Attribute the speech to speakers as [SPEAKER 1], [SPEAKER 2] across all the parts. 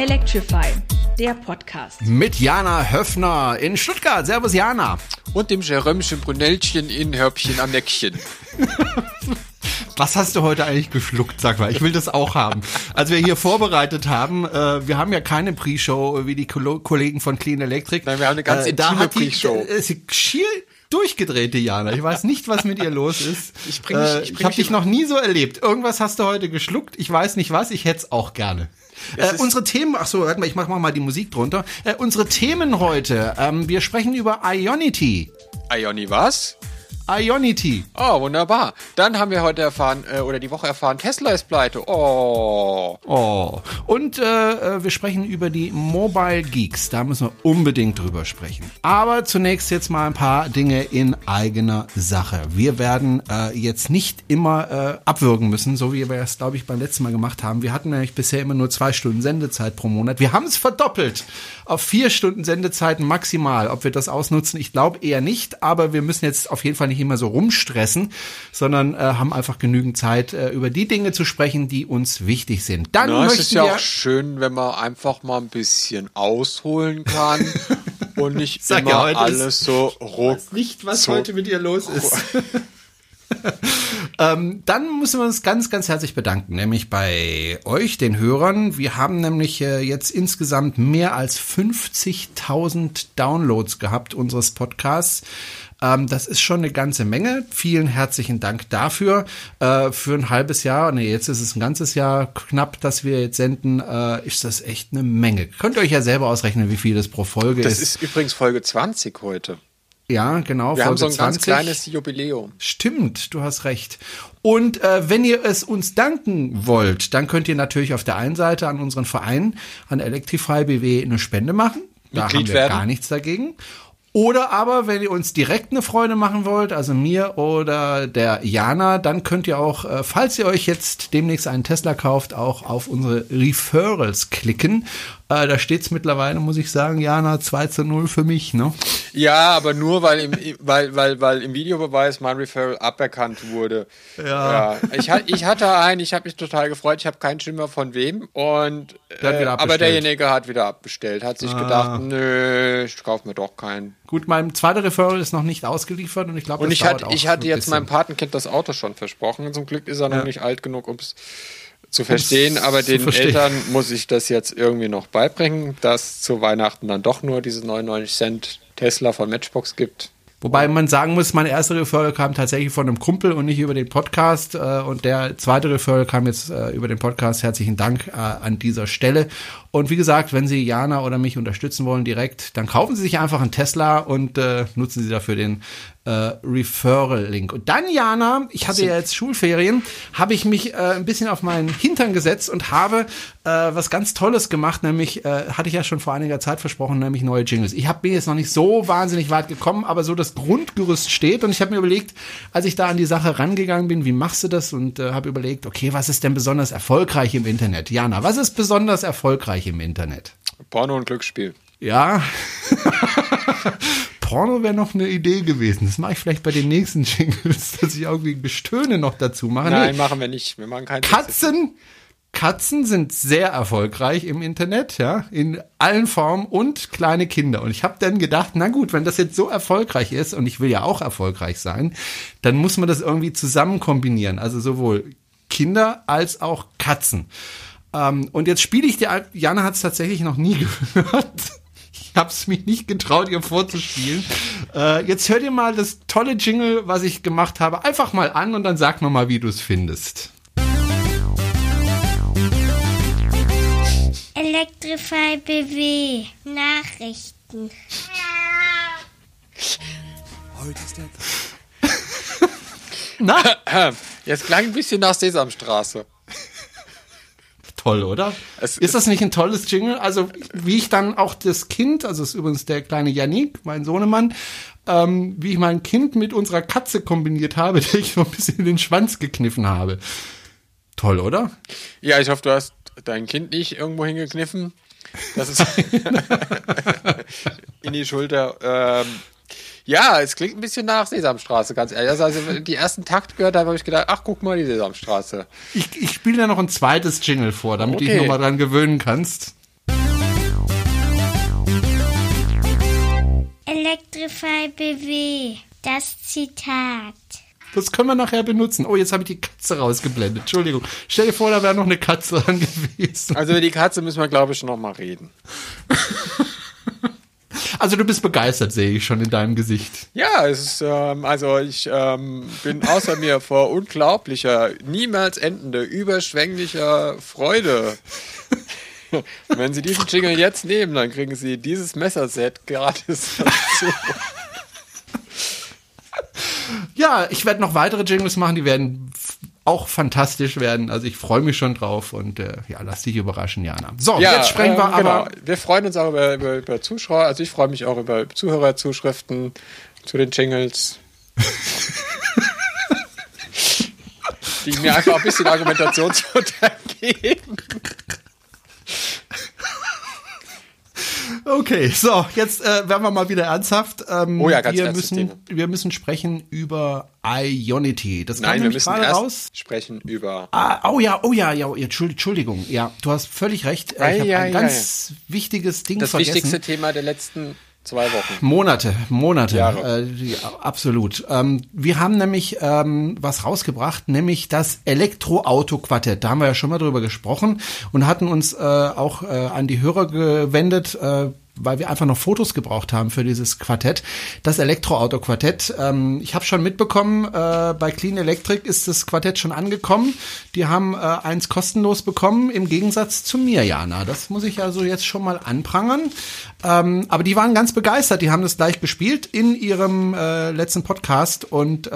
[SPEAKER 1] Electrify, der Podcast.
[SPEAKER 2] Mit Jana Höffner in Stuttgart. Servus Jana.
[SPEAKER 3] Und dem Jerömchen Brunellchen in Hörbchen am Neckchen.
[SPEAKER 2] Was hast du heute eigentlich geschluckt, sag mal? Ich will das auch haben. Als wir hier vorbereitet haben, wir haben ja keine Pre-Show wie die Kollegen von Clean Electric.
[SPEAKER 3] Nein, wir haben eine ganz intime Pre-Show.
[SPEAKER 2] Sie schier durchgedreht, die Jana. Ich weiß nicht, was mit ihr los ist. Ich habe dich noch nie so erlebt. Irgendwas hast du heute geschluckt. Ich weiß nicht was. Ich hätte es auch gerne. Unsere Themen, warte mal, ich mach mal die Musik drunter. Unsere Themen heute, wir sprechen über Ionity.
[SPEAKER 3] Ioni was?
[SPEAKER 2] Ionity.
[SPEAKER 3] Oh, wunderbar. Dann haben wir heute erfahren, oder die Woche erfahren, Tesla ist pleite. Oh.
[SPEAKER 2] Und wir sprechen über die Mobile Geeks. Da müssen wir unbedingt drüber sprechen. Aber zunächst jetzt mal ein paar Dinge in eigener Sache. Wir werden jetzt nicht immer abwürgen müssen, so wie wir es, glaube ich, beim letzten Mal gemacht haben. Wir hatten nämlich bisher immer nur 2 Stunden Sendezeit pro Monat. Wir haben es verdoppelt auf 4 Stunden Sendezeit maximal. Ob wir das ausnutzen, ich glaube eher nicht. Aber wir müssen jetzt auf jeden Fall nicht immer so rumstressen, sondern haben einfach genügend Zeit, über die Dinge zu sprechen, die uns wichtig sind. Dann
[SPEAKER 3] es ist ja auch schön, wenn man einfach mal ein bisschen ausholen kann und nicht immer
[SPEAKER 2] ja,
[SPEAKER 3] alles so ruck.
[SPEAKER 2] Ich weiß nicht, was heute mit ihr los ist. Dann müssen wir uns ganz, ganz herzlich bedanken, nämlich bei euch, den Hörern. Wir haben nämlich jetzt insgesamt mehr als 50.000 Downloads gehabt unseres Podcasts. Das ist schon eine ganze Menge. Vielen herzlichen Dank dafür. Für ein halbes Jahr, jetzt ist es ein ganzes Jahr knapp, dass wir jetzt senden, ist das echt eine Menge. Könnt ihr euch ja selber ausrechnen, wie viel das pro Folge ist.
[SPEAKER 3] Das ist übrigens Folge 20 heute.
[SPEAKER 2] Ja, genau.
[SPEAKER 3] Wir
[SPEAKER 2] Folge
[SPEAKER 3] haben so ein
[SPEAKER 2] 20.
[SPEAKER 3] ganz kleines Jubiläum.
[SPEAKER 2] Stimmt, du hast recht. Und wenn ihr es uns danken wollt, dann könnt ihr natürlich auf der einen Seite an unseren Verein, an Electrify BW, eine Spende machen. Da
[SPEAKER 3] Mitglied
[SPEAKER 2] haben wir
[SPEAKER 3] werden.
[SPEAKER 2] Gar nichts dagegen. Oder aber, wenn ihr uns direkt eine Freude machen wollt, also mir oder der Jana, dann könnt ihr auch, falls ihr euch jetzt demnächst einen Tesla kauft, auch auf unsere Referrals klicken. Da steht's mittlerweile, muss ich sagen, Jana, 2:0 für mich, ne?
[SPEAKER 3] Ja, aber nur, weil im Videobeweis mein Referral aberkannt wurde. Ja. Ich hatte einen, ich habe mich total gefreut, ich habe keinen Schimmer von wem. Und aber derjenige hat wieder abbestellt, hat sich gedacht, nö, ich kaufe mir doch keinen.
[SPEAKER 2] Gut, mein zweiter Referral ist noch nicht ausgeliefert und ich glaube,
[SPEAKER 3] ich hatte jetzt meinem Patenkind das Auto schon versprochen. Zum Glück ist er noch nicht alt genug, um es zu verstehen, aber den Eltern muss ich das jetzt irgendwie noch beibringen, dass zu Weihnachten dann doch nur diese 99 Cent Tesla von Matchbox gibt.
[SPEAKER 2] Wobei man sagen muss, mein erster Referral kam tatsächlich von einem Kumpel und nicht über den Podcast. Und der zweite Referral kam jetzt über den Podcast. Herzlichen Dank an dieser Stelle. Und wie gesagt, wenn Sie Jana oder mich unterstützen wollen direkt, dann kaufen Sie sich einfach einen Tesla und nutzen Sie dafür den Referral-Link. Und dann, Jana, ich hatte ja jetzt Schulferien, habe ich mich ein bisschen auf meinen Hintern gesetzt und habe was ganz Tolles gemacht, nämlich, hatte ich ja schon vor einiger Zeit versprochen, nämlich neue Jingles. Ich bin jetzt noch nicht so wahnsinnig weit gekommen, aber so das Grundgerüst steht und ich habe mir überlegt, als ich da an die Sache rangegangen bin, wie machst du das? Und habe überlegt, okay, was ist denn besonders erfolgreich im Internet? Jana, was ist besonders erfolgreich im Internet?
[SPEAKER 3] Porno und Glücksspiel.
[SPEAKER 2] Ja. Porno wäre noch eine Idee gewesen. Das mache ich vielleicht bei den nächsten Jingles, dass ich irgendwie Gestöhne noch dazu mache.
[SPEAKER 3] Nein, machen wir nicht. Wir machen keine
[SPEAKER 2] Katzen sind sehr erfolgreich im Internet, ja, in allen Formen und kleine Kinder. Und ich habe dann gedacht, na gut, wenn das jetzt so erfolgreich ist und ich will ja auch erfolgreich sein, dann muss man das irgendwie zusammen kombinieren. Also sowohl Kinder als auch Katzen. Und jetzt spiele ich dir, Jana hat es tatsächlich noch nie gehört. Ich habe es mich nicht getraut, ihr vorzuspielen. Jetzt hört ihr mal das tolle Jingle, was ich gemacht habe, einfach mal an und dann sag mir mal, wie du es findest.
[SPEAKER 4] Electrify BW Nachrichten.
[SPEAKER 3] Heute ist der
[SPEAKER 2] Na?
[SPEAKER 3] Jetzt klang ein bisschen nach Sesamstraße.
[SPEAKER 2] Toll, oder? Ist das nicht ein tolles Jingle? Also wie ich dann auch das Kind, also ist übrigens der kleine Yannick, mein Sohnemann, wie ich mein Kind mit unserer Katze kombiniert habe, der ich so ein bisschen in den Schwanz gekniffen habe. Toll, oder?
[SPEAKER 3] Ja, ich hoffe, du hast dein Kind nicht irgendwo hingekniffen. Das ist in die Schulter. Ja, es klingt ein bisschen nach Sesamstraße, ganz ehrlich. Also die ersten Takt gehört, da habe ich gedacht, ach, guck mal, die Sesamstraße.
[SPEAKER 2] Ich spiele da noch ein zweites Jingle vor, damit du dich nochmal dran gewöhnen kannst.
[SPEAKER 4] Electrify BW. Das Zitat.
[SPEAKER 2] Das können wir nachher benutzen. Oh, jetzt habe ich die Katze rausgeblendet. Entschuldigung. Stell dir vor, da wäre noch eine Katze dran gewesen.
[SPEAKER 3] Also über die Katze müssen wir, glaube ich, noch mal reden.
[SPEAKER 2] Also du bist begeistert, sehe ich schon in deinem Gesicht.
[SPEAKER 3] Ja, es ist, ich bin außer mir vor unglaublicher, niemals endender, überschwänglicher Freude. Wenn Sie diesen Jingle jetzt nehmen, dann kriegen Sie dieses Messerset gratis dazu.
[SPEAKER 2] Ja, ich werde noch weitere Jingles machen, die werden auch fantastisch werden. Also ich freue mich schon drauf und lass dich überraschen, Jana. So, ja, jetzt sprechen wir aber...
[SPEAKER 3] Genau. Wir freuen uns auch über Zuschauer, also ich freue mich auch über Zuhörerzuschriften zu den Jingles. Die mir einfach ein bisschen Argumentationsfutter geben.
[SPEAKER 2] Okay, so, jetzt werden wir mal wieder ernsthaft.
[SPEAKER 3] Ganz
[SPEAKER 2] wir müssen sprechen über Ionity. Das kam
[SPEAKER 3] Nein, wir müssen erst
[SPEAKER 2] raus.
[SPEAKER 3] sprechen über...
[SPEAKER 2] Entschuldigung. Ja, du hast völlig recht. Ich habe ein ganz wichtiges Ding vergessen.
[SPEAKER 3] Das wichtigste Thema der letzten 2 Wochen.
[SPEAKER 2] Monate.
[SPEAKER 3] Jahre.
[SPEAKER 2] Absolut. Wir haben nämlich was rausgebracht, nämlich das Elektroauto-Quartett. Da haben wir ja schon mal drüber gesprochen und hatten uns auch an die Hörer gewendet, weil wir einfach noch Fotos gebraucht haben für dieses Quartett. Das Elektroauto-Quartett. Ich habe schon mitbekommen, bei Clean Electric ist das Quartett schon angekommen. Die haben eins kostenlos bekommen, im Gegensatz zu mir, Jana. Das muss ich also jetzt schon mal anprangern. Aber die waren ganz begeistert. Die haben das gleich gespielt in ihrem letzten Podcast. Und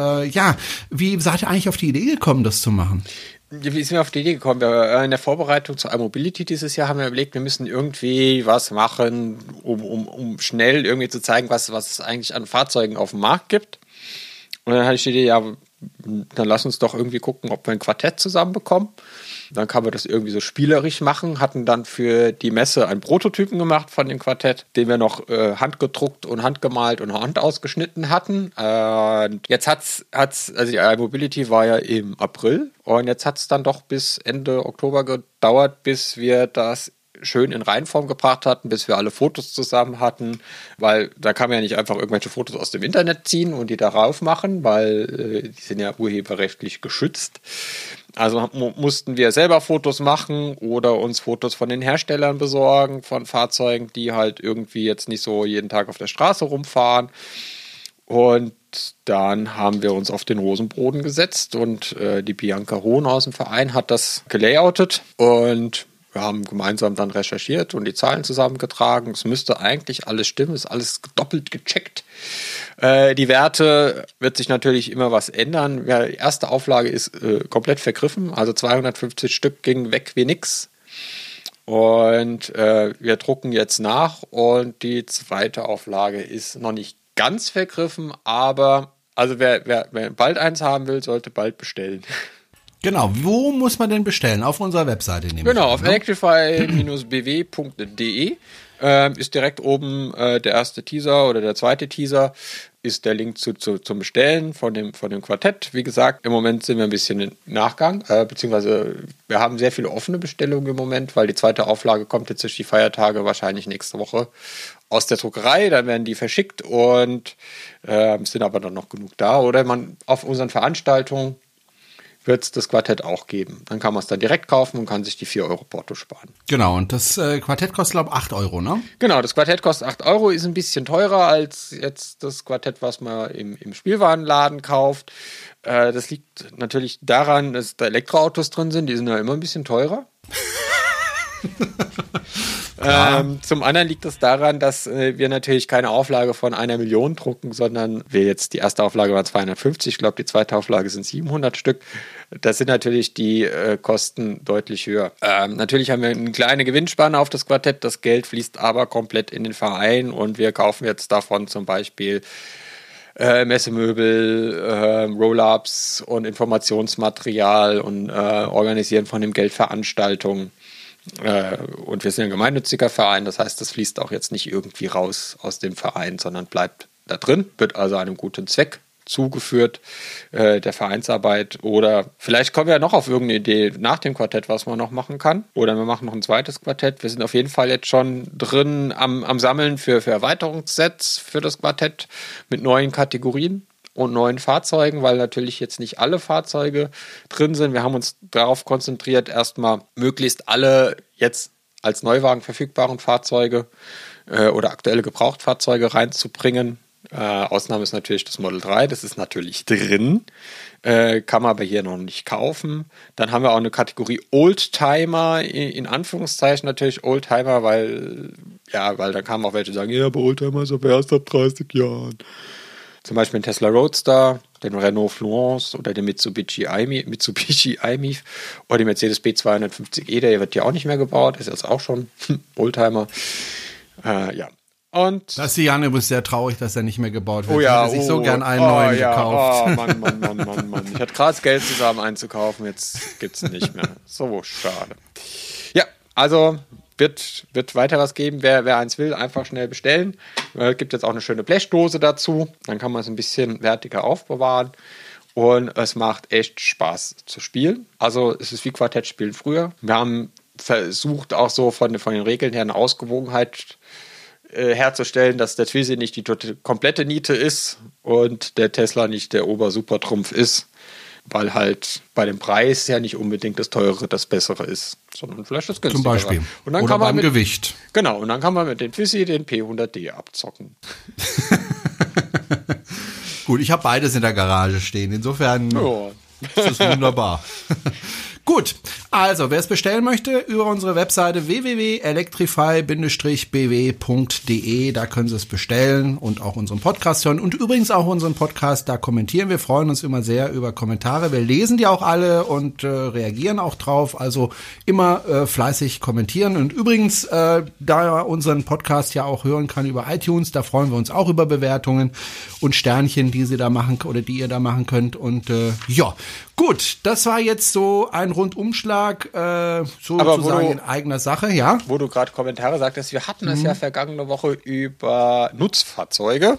[SPEAKER 2] wie seid ihr eigentlich auf die Idee gekommen, das zu machen?
[SPEAKER 3] Wie sind wir auf die Idee gekommen? In der Vorbereitung zur iMobility dieses Jahr haben wir überlegt, wir müssen irgendwie was machen, um schnell irgendwie zu zeigen, was es eigentlich an Fahrzeugen auf dem Markt gibt. Und dann hatte ich die Idee, dann lass uns doch irgendwie gucken, ob wir ein Quartett zusammenbekommen. Dann kann man das irgendwie so spielerisch machen, hatten dann für die Messe einen Prototypen gemacht von dem Quartett, den wir noch handgedruckt und handgemalt und handausgeschnitten hatten. Jetzt hat's, also die iMobility war ja im April und jetzt hat es dann doch bis Ende Oktober gedauert, bis wir das schön in Reinform gebracht hatten, bis wir alle Fotos zusammen hatten, weil da kann man ja nicht einfach irgendwelche Fotos aus dem Internet ziehen und die darauf machen, weil die sind ja urheberrechtlich geschützt. Also mussten wir selber Fotos machen oder uns Fotos von den Herstellern besorgen, von Fahrzeugen, die halt irgendwie jetzt nicht so jeden Tag auf der Straße rumfahren. Und dann haben wir uns auf den Rosenboden gesetzt und die Bianca Hohn aus dem Verein hat das gelayoutet und wir haben gemeinsam dann recherchiert und die Zahlen zusammengetragen. Es müsste eigentlich alles stimmen, ist alles doppelt gecheckt. Die Werte wird sich natürlich immer was ändern. Die erste Auflage ist komplett vergriffen, also 250 Stück gingen weg wie nix. Und wir drucken jetzt nach und die zweite Auflage ist noch nicht ganz vergriffen, aber also wer bald eins haben will, sollte bald bestellen.
[SPEAKER 2] Genau, wo muss man denn bestellen? Auf unserer Webseite nehmen.
[SPEAKER 3] Genau, auf electrify-bw.de ist direkt oben der erste Teaser oder der zweite Teaser, ist der Link zum Bestellen von dem Quartett. Wie gesagt, im Moment sind wir ein bisschen im Nachgang, beziehungsweise wir haben sehr viele offene Bestellungen im Moment, weil die zweite Auflage kommt jetzt durch die Feiertage wahrscheinlich nächste Woche aus der Druckerei, dann werden die verschickt und sind aber dann noch genug da. Oder man auf unseren Veranstaltungen wird es das Quartett auch geben. Dann kann man es dann direkt kaufen und kann sich die 4 Euro Porto sparen.
[SPEAKER 2] Genau, und das Quartett kostet, glaube ich, 8 Euro, ne?
[SPEAKER 3] Genau, das Quartett kostet 8 Euro, ist ein bisschen teurer als jetzt das Quartett, was man im Spielwarenladen kauft. Das liegt natürlich daran, dass da Elektroautos drin sind, die sind ja immer ein bisschen teurer. Zum anderen liegt es daran, dass wir natürlich keine Auflage von 1 Million drucken, sondern wir jetzt die erste Auflage war 250, ich glaube die zweite Auflage sind 700 Stück. Das sind natürlich die Kosten deutlich höher. Natürlich haben wir eine kleine Gewinnspanne auf das Quartett, das Geld fließt aber komplett in den Verein und wir kaufen jetzt davon zum Beispiel Messemöbel, Roll-Ups und Informationsmaterial und organisieren von dem Geld Veranstaltungen. Und wir sind ein gemeinnütziger Verein, das heißt, das fließt auch jetzt nicht irgendwie raus aus dem Verein, sondern bleibt da drin, wird also einem guten Zweck zugeführt der Vereinsarbeit. Oder vielleicht kommen wir ja noch auf irgendeine Idee nach dem Quartett, was man noch machen kann. Oder wir machen noch ein zweites Quartett. Wir sind auf jeden Fall jetzt schon drin am Sammeln für Erweiterungssets für das Quartett mit neuen Kategorien und neuen Fahrzeugen, weil natürlich jetzt nicht alle Fahrzeuge drin sind. Wir haben uns darauf konzentriert, erstmal möglichst alle jetzt als Neuwagen verfügbaren Fahrzeuge oder aktuelle Gebrauchtfahrzeuge reinzubringen. Ausnahme ist natürlich das Model 3, das ist natürlich drin, kann man aber hier noch nicht kaufen. Dann haben wir auch eine Kategorie Oldtimer, in Anführungszeichen natürlich Oldtimer, weil dann kamen auch welche, die sagen, ja, aber Oldtimer ist aber erst ab 30 Jahren. Zum Beispiel den Tesla Roadster, den Renault Fluence oder den Mitsubishi i-MiEV oder den Mercedes B250e, der wird ja auch nicht mehr gebaut, ist jetzt auch schon Oldtimer. Und
[SPEAKER 2] das ist Janne übrigens sehr traurig, dass er nicht mehr gebaut wird. Ich hätte sich so gern einen neuen gekauft.
[SPEAKER 3] Oh, Mann. Ich hatte gerade das Geld zusammen einzukaufen, jetzt gibt's nicht mehr. So schade. Ja, also wird weiter was geben. Wer eins will, einfach schnell bestellen. Gibt jetzt auch eine schöne Blechdose dazu. Dann kann man es ein bisschen wertiger aufbewahren. Und es macht echt Spaß zu spielen. Also es ist wie Quartettspielen früher. Wir haben versucht, auch so von den Regeln her eine Ausgewogenheit herzustellen, dass der Twizy nicht die komplette Niete ist und der Tesla nicht der Ober-Super-Trumpf ist, weil halt bei dem Preis ja nicht unbedingt das Teure das Bessere ist, sondern vielleicht das günstigere.
[SPEAKER 2] Zum Beispiel.
[SPEAKER 3] Und dann
[SPEAKER 2] oder beim Gewicht.
[SPEAKER 3] Genau, und dann kann man mit dem Twizy den P100D abzocken.
[SPEAKER 2] Gut, ich habe beides in der Garage stehen, insofern ist das wunderbar. Gut, also wer es bestellen möchte, über unsere Webseite www.electrify-bw.de, da können Sie es bestellen und auch unseren Podcast hören und übrigens auch unseren Podcast da kommentieren. Wir freuen uns immer sehr über Kommentare. Wir lesen die auch alle und reagieren auch drauf, also immer fleißig kommentieren. Und übrigens, da er unseren Podcast ja auch hören kann über iTunes, da freuen wir uns auch über Bewertungen und Sternchen, die Sie da machen oder die ihr da machen könnt. Und gut, das war jetzt so ein Rundumschlag, sozusagen in eigener Sache, ja.
[SPEAKER 3] Wo du gerade Kommentare sagtest, wir hatten es ja vergangene Woche über Nutzfahrzeuge,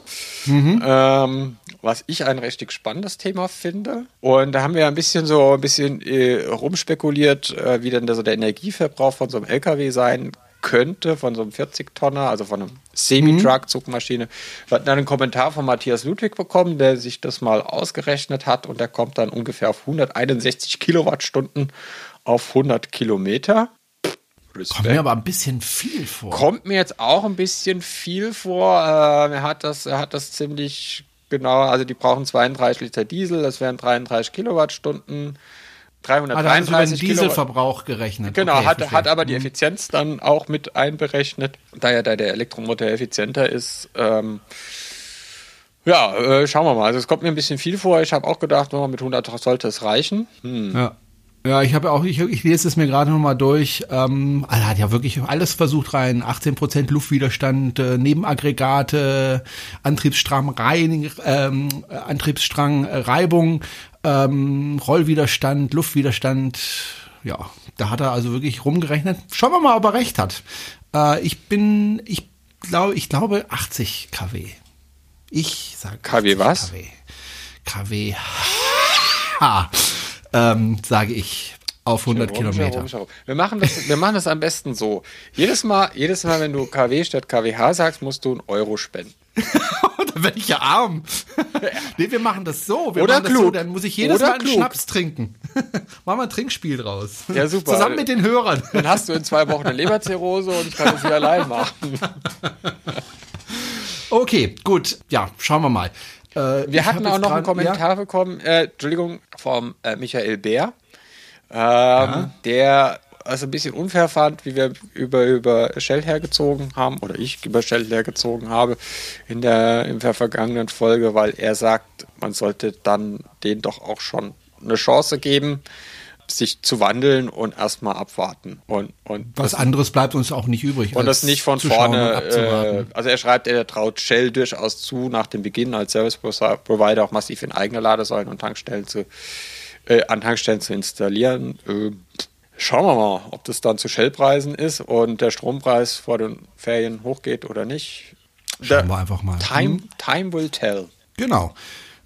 [SPEAKER 3] was ich ein richtig spannendes Thema finde. Und da haben wir ein bisschen rumspekuliert, wie denn der Energieverbrauch von so einem LKW sein könnte, von so einem 40-Tonner, also von einem Semi-Truck-Zugmaschine. Wir hatten dann einen Kommentar von Matthias Ludwig bekommen, der sich das mal ausgerechnet hat und der kommt dann ungefähr auf 161 Kilowattstunden auf 100 Kilometer.
[SPEAKER 2] Kommt mir aber ein bisschen viel vor.
[SPEAKER 3] Kommt mir jetzt auch ein bisschen viel vor. Er hat das ziemlich genau, also die brauchen 32 Liter Diesel, das wären 33 Kilowattstunden. 333
[SPEAKER 2] also den Dieselverbrauch gerechnet.
[SPEAKER 3] Genau, okay, hat aber die Effizienz dann auch mit einberechnet, da der Elektromotor effizienter ist. Schauen wir mal. Also es kommt mir ein bisschen viel vor. Ich habe auch gedacht, mit 100 sollte es reichen.
[SPEAKER 2] Ja, ich lese es mir gerade nochmal durch. Er hat ja wirklich alles versucht rein. 18% Luftwiderstand, Nebenaggregate, Antriebsstrangreibung, Rollwiderstand, Luftwiderstand. Ja, da hat er also wirklich rumgerechnet. Schauen wir mal, ob er recht hat. Ich glaube 80 kW. Ich sage
[SPEAKER 3] KW was?
[SPEAKER 2] KW. Sage ich, auf 100 Kilometer.
[SPEAKER 3] Wir machen das am besten so. Jedes Mal, wenn du KW statt KWH sagst, musst du einen Euro spenden.
[SPEAKER 2] Dann werde ich ja arm. Nee, wir machen das so. Dann muss ich jedes Mal einen Schnaps trinken. Machen wir ein Trinkspiel draus.
[SPEAKER 3] Ja, super.
[SPEAKER 2] Zusammen mit den Hörern.
[SPEAKER 3] Dann hast du in 2 Wochen eine Leberzirrhose und ich kann das hier allein machen.
[SPEAKER 2] Okay, gut. Ja, schauen wir mal.
[SPEAKER 3] Wir hatten auch noch einen Kommentar bekommen, vom Michael Bär, der also ein bisschen unfair fand, wie wir über Shell hergezogen haben, oder ich über Shell hergezogen habe in der vergangenen Folge, weil er sagt, man sollte dann denen doch auch schon eine Chance geben, sich zu wandeln und erstmal abwarten. Und
[SPEAKER 2] was anderes bleibt uns auch nicht übrig.
[SPEAKER 3] Und das nicht von vorne, also er schreibt, er traut Shell durchaus zu, nach dem Beginn als Service Provider auch massiv in eigene Ladesäulen und Tankstellen zu installieren. Schauen wir mal, ob das dann zu Shell-Preisen ist und der Strompreis vor den Ferien hochgeht oder nicht.
[SPEAKER 2] Schauen wir einfach mal.
[SPEAKER 3] Time will tell.
[SPEAKER 2] Genau.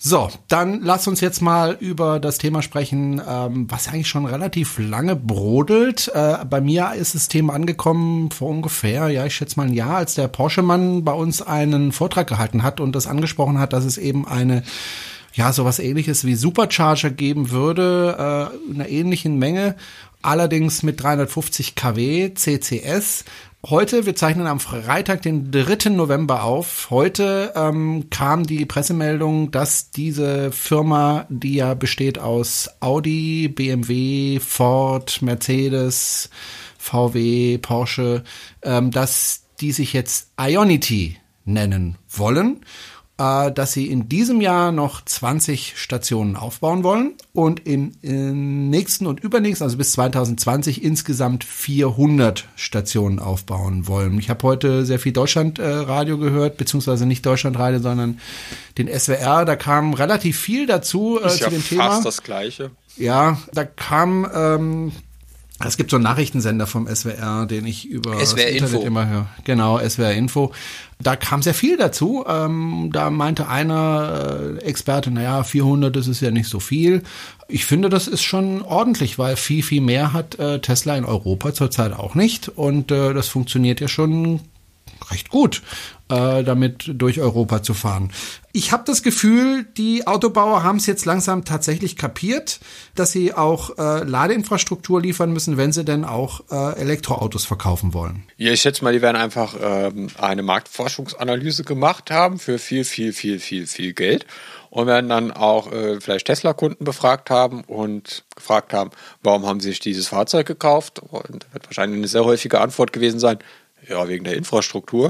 [SPEAKER 2] So, dann lass uns jetzt mal über das Thema sprechen, was eigentlich schon relativ lange brodelt. Bei mir ist das Thema angekommen vor ungefähr, ich schätze mal ein Jahr, als der Porsche-Mann bei uns einen Vortrag gehalten hat und das angesprochen hat, dass es eben sowas Ähnliches wie Supercharger geben würde, in einer ähnlichen Menge, allerdings mit 350 kW CCS. Heute, wir zeichnen am Freitag, den 3. November auf. Heute kam die Pressemeldung, dass diese Firma, die ja besteht aus Audi, BMW, Ford, Mercedes, VW, Porsche, dass die sich jetzt Ionity nennen wollen, dass sie in diesem Jahr noch 20 Stationen aufbauen wollen und im nächsten und übernächsten, also bis 2020, insgesamt 400 Stationen aufbauen wollen. Ich habe heute sehr viel Deutschlandradio gehört, beziehungsweise nicht Deutschlandradio, sondern den SWR. Da kam relativ viel dazu zu dem Thema. Ist ja
[SPEAKER 3] fast das Gleiche.
[SPEAKER 2] Ja, da kam... Es gibt so einen Nachrichtensender vom SWR, den ich über das Internet immer höre. Genau, SWR Info. Da kam sehr viel dazu. Da meinte einer Experte, 400, das ist ja nicht so viel. Ich finde, das ist schon ordentlich, weil viel, viel mehr hat Tesla in Europa zurzeit auch nicht. Und das funktioniert ja schon recht gut, damit durch Europa zu fahren. Ich habe das Gefühl, die Autobauer haben es jetzt langsam tatsächlich kapiert, dass sie auch Ladeinfrastruktur liefern müssen, wenn sie denn auch Elektroautos verkaufen wollen.
[SPEAKER 3] Ja, ich schätze mal, die werden einfach eine Marktforschungsanalyse gemacht haben für viel Geld und werden dann auch vielleicht Tesla-Kunden befragt haben und gefragt haben, warum haben sie sich dieses Fahrzeug gekauft? Und da wird wahrscheinlich eine sehr häufige Antwort gewesen sein, ja, wegen der Infrastruktur.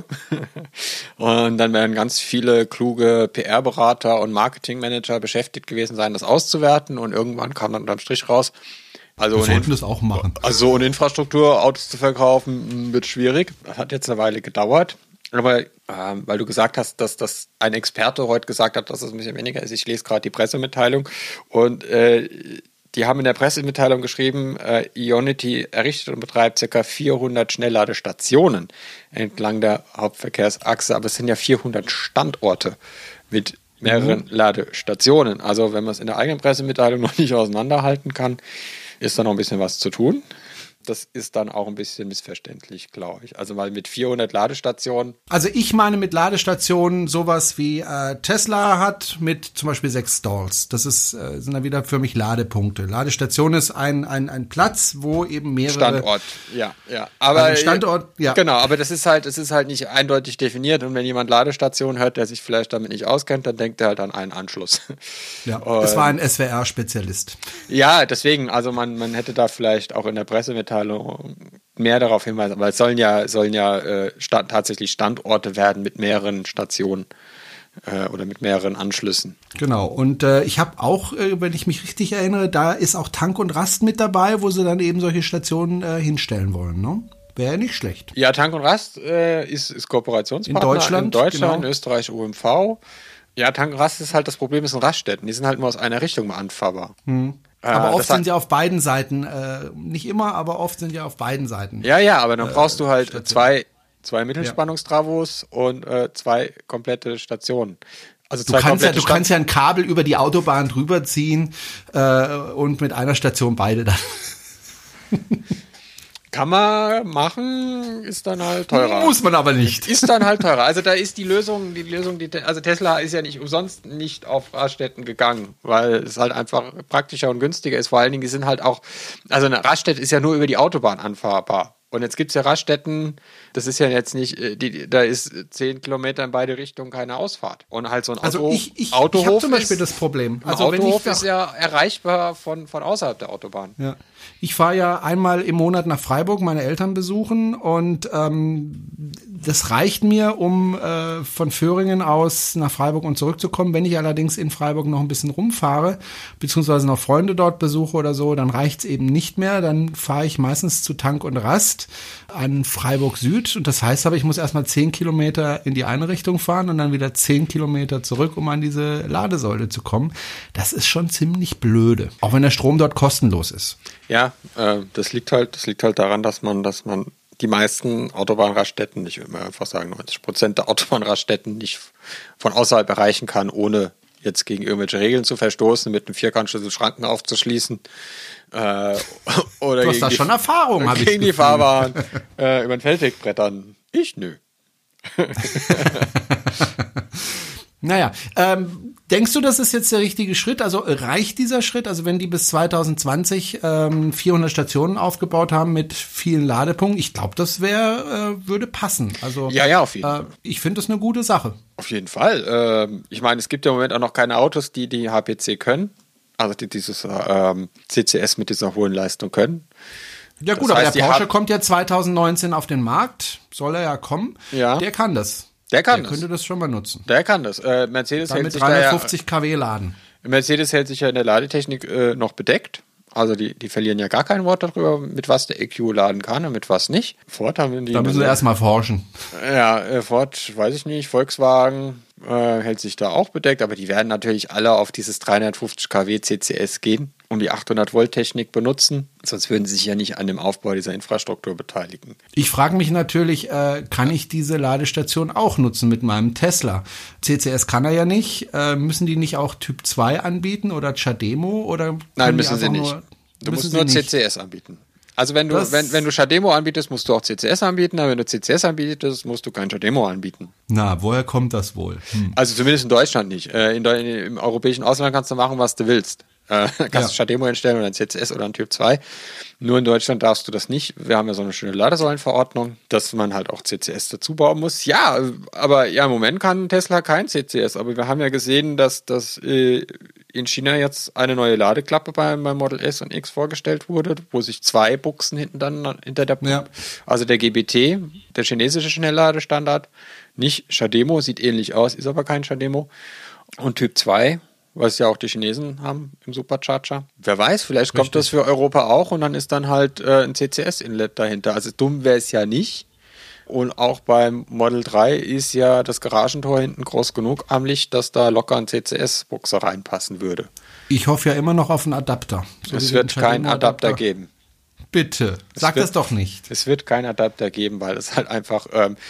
[SPEAKER 3] Und dann werden ganz viele kluge PR-Berater und Marketingmanager beschäftigt gewesen sein, das auszuwerten. Und irgendwann kam dann unterm Strich raus,
[SPEAKER 2] wir sollten das auch machen.
[SPEAKER 3] Also ohne Infrastruktur Autos zu verkaufen, wird schwierig. Das hat jetzt eine Weile gedauert. Aber weil du gesagt hast, dass das ein Experte heute gesagt hat, dass es ein bisschen weniger ist. Ich lese gerade die Pressemitteilung und die haben in der Pressemitteilung geschrieben, Ionity errichtet und betreibt ca. 400 Schnellladestationen entlang der Hauptverkehrsachse. Aber es sind ja 400 Standorte mit mehreren Ladestationen. Also wenn man es in der eigenen Pressemitteilung noch nicht auseinanderhalten kann, ist da noch ein bisschen was zu tun. Das ist dann auch ein bisschen missverständlich, glaube ich. Also weil mit 400 Ladestationen.
[SPEAKER 2] Also ich meine mit Ladestationen sowas wie Tesla hat mit zum Beispiel 6 Stalls. Das sind dann wieder für mich Ladepunkte. Ladestation ist ein Platz, wo eben mehrere...
[SPEAKER 3] Standort, ja. Aber
[SPEAKER 2] also Standort, ja.
[SPEAKER 3] Genau, aber das ist halt nicht eindeutig definiert. Und wenn jemand Ladestation hört, der sich vielleicht damit nicht auskennt, dann denkt er halt an einen Anschluss.
[SPEAKER 2] Ja, das war ein SWR-Spezialist.
[SPEAKER 3] Ja, deswegen, also man hätte da vielleicht auch in der Pressemitteilung mehr darauf hinweisen, weil es sollen ja tatsächlich Standorte werden mit mehreren Stationen oder mit mehreren Anschlüssen.
[SPEAKER 2] Genau, und ich habe auch, wenn ich mich richtig erinnere, da ist auch Tank und Rast mit dabei, wo sie dann eben solche Stationen hinstellen wollen, ne? Wäre ja nicht schlecht.
[SPEAKER 3] Ja, Tank und Rast ist Kooperationspartner in Deutschland, genau. Österreich, UMV. Ja, Tank und Rast ist halt das Problem, ist in Raststätten. Die sind halt nur aus einer Richtung beanfahrbar.
[SPEAKER 2] Aber oft sind sie auf beiden Seiten, nicht immer, aber oft sind ja auf beiden Seiten.
[SPEAKER 3] Ja, aber dann brauchst du halt zwei Mittelspannungstravos und 2 komplette Stationen. Also
[SPEAKER 2] du kannst ja ein Kabel über die Autobahn drüber ziehen und mit einer Station beide dann.
[SPEAKER 3] Kann man machen, ist dann halt teurer.
[SPEAKER 2] Muss man aber nicht.
[SPEAKER 3] Ist dann halt teurer. Also da ist die Lösung, also Tesla ist ja nicht umsonst nicht auf Raststätten gegangen, weil es halt einfach praktischer und günstiger ist. Vor allen Dingen, die sind halt auch, also eine Raststätte ist ja nur über die Autobahn anfahrbar. Und jetzt gibt's ja Raststätten, das ist ja jetzt nicht, da ist 10 Kilometer in beide Richtungen keine Ausfahrt. Und halt so ein Autohof.
[SPEAKER 2] Ich habe zum Beispiel das Problem.
[SPEAKER 3] Also Autohof ist ja erreichbar von außerhalb der Autobahn.
[SPEAKER 2] Ja. Ich fahre ja einmal im Monat nach Freiburg meine Eltern besuchen und das reicht mir, um von Föhringen aus nach Freiburg und zurückzukommen. Wenn ich allerdings in Freiburg noch ein bisschen rumfahre, beziehungsweise noch Freunde dort besuche oder so, dann reicht's eben nicht mehr. Dann fahre ich meistens zu Tank und Rast an Freiburg Süd und das heißt aber, ich muss erstmal 10 Kilometer in die eine Richtung fahren und dann wieder 10 Kilometer zurück, um an diese Ladesäule zu kommen. Das ist schon ziemlich blöde, auch wenn der Strom dort kostenlos ist.
[SPEAKER 3] Ja, das liegt halt daran, dass man die meisten Autobahnraststätten, ich würde mal einfach sagen 90% der Autobahnraststätten nicht von außerhalb erreichen kann, ohne jetzt gegen irgendwelche Regeln zu verstoßen, mit einem Vierkantschlüssel Schranken aufzuschließen. Oder
[SPEAKER 2] du hast da schon Erfahrung, habe ich
[SPEAKER 3] gegen die Fahrbahn über den Feldweg brettern. Ich nö.
[SPEAKER 2] Naja, denkst du, das ist jetzt der richtige Schritt? Also reicht dieser Schritt? Also wenn die bis 2020 400 Stationen aufgebaut haben mit vielen Ladepunkten, ich glaube, das würde passen. Also
[SPEAKER 3] ja, auf jeden Fall.
[SPEAKER 2] Ich finde das eine gute Sache.
[SPEAKER 3] Auf jeden Fall. Ich meine, es gibt ja im Moment auch noch keine Autos, die HPC können. Also die dieses CCS mit dieser hohen Leistung können.
[SPEAKER 2] Ja gut, das heißt, aber der Porsche kommt ja 2019 auf den Markt, soll er ja kommen. Ja. Der kann das. Der könnte das schon mal nutzen.
[SPEAKER 3] Der kann das. Mercedes
[SPEAKER 2] hält sich 350 kW laden.
[SPEAKER 3] Mercedes hält sich ja in der Ladetechnik noch bedeckt. Also die verlieren ja gar kein Wort darüber, mit was der EQ laden kann und mit was nicht. Ford haben die.
[SPEAKER 2] Da müssen wir erstmal forschen.
[SPEAKER 3] Ja, Ford, weiß ich nicht, Volkswagen hält sich da auch bedeckt, aber die werden natürlich alle auf dieses 350 kW CCS gehen und die 800 Volt Technik benutzen, sonst würden sie sich ja nicht an dem Aufbau dieser Infrastruktur beteiligen.
[SPEAKER 2] Ich frage mich natürlich, kann ich diese Ladestation auch nutzen mit meinem Tesla? CCS kann er ja nicht. Müssen die nicht auch Typ 2 anbieten oder CHAdeMO? Oder
[SPEAKER 3] nein, müssen sie nicht. Du musst nur CCS anbieten. Also wenn du CHAdeMO anbietest, musst du auch CCS anbieten, aber wenn du CCS anbietest, musst du kein CHAdeMO anbieten.
[SPEAKER 2] Na, woher kommt das wohl?
[SPEAKER 3] Also zumindest in Deutschland nicht. Im europäischen Ausland kannst du machen, was du willst. Kannst du CHAdeMO hinstellen oder ein CCS oder ein Typ 2. Nur in Deutschland darfst du das nicht. Wir haben ja so eine schöne Ladesäulenverordnung, dass man halt auch CCS dazu bauen muss. Ja, aber ja, im Moment kann Tesla kein CCS. Aber wir haben ja gesehen, dass in China jetzt eine neue Ladeklappe beim Model S und X vorgestellt wurde, wo sich 2 Buchsen hinter der Pumpe. Ja. Also der GBT, der chinesische Schnellladestandard, nicht CHAdeMO, sieht ähnlich aus, ist aber kein CHAdeMO. Und Typ 2, was ja auch die Chinesen haben im Supercharger. Wer weiß, vielleicht kommt das für Europa auch und dann ist dann halt ein CCS-Inlet dahinter. Also dumm wäre es ja nicht. Und auch beim Model 3 ist ja das Garagentor hinten groß genug am Licht, dass da locker ein CCS-Buchse reinpassen würde.
[SPEAKER 2] Ich hoffe ja immer noch auf einen Adapter.
[SPEAKER 3] So es wird keinen Adapter geben.
[SPEAKER 2] Bitte, sag das doch nicht.
[SPEAKER 3] Es wird keinen Adapter geben, weil es halt einfach...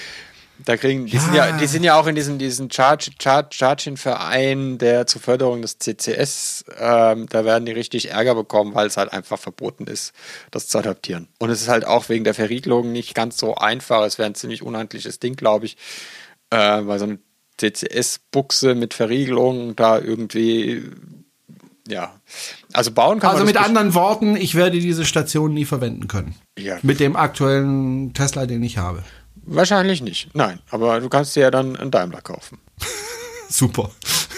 [SPEAKER 3] Die sind ja auch in diesem Charging-Verein, der zur Förderung des CCS, da werden die richtig Ärger bekommen, weil es halt einfach verboten ist, das zu adaptieren. Und es ist halt auch wegen der Verriegelung nicht ganz so einfach. Es wäre ein ziemlich unhandliches Ding, glaube ich, weil so eine CCS-Buchse mit Verriegelung da irgendwie, ja, also bauen kann man.
[SPEAKER 2] Also mit anderen Worten, ich werde diese Station nie verwenden können. Ja. Mit dem aktuellen Tesla, den ich habe.
[SPEAKER 3] Wahrscheinlich nicht, nein. Aber du kannst dir ja dann einen Daimler kaufen.
[SPEAKER 2] Super.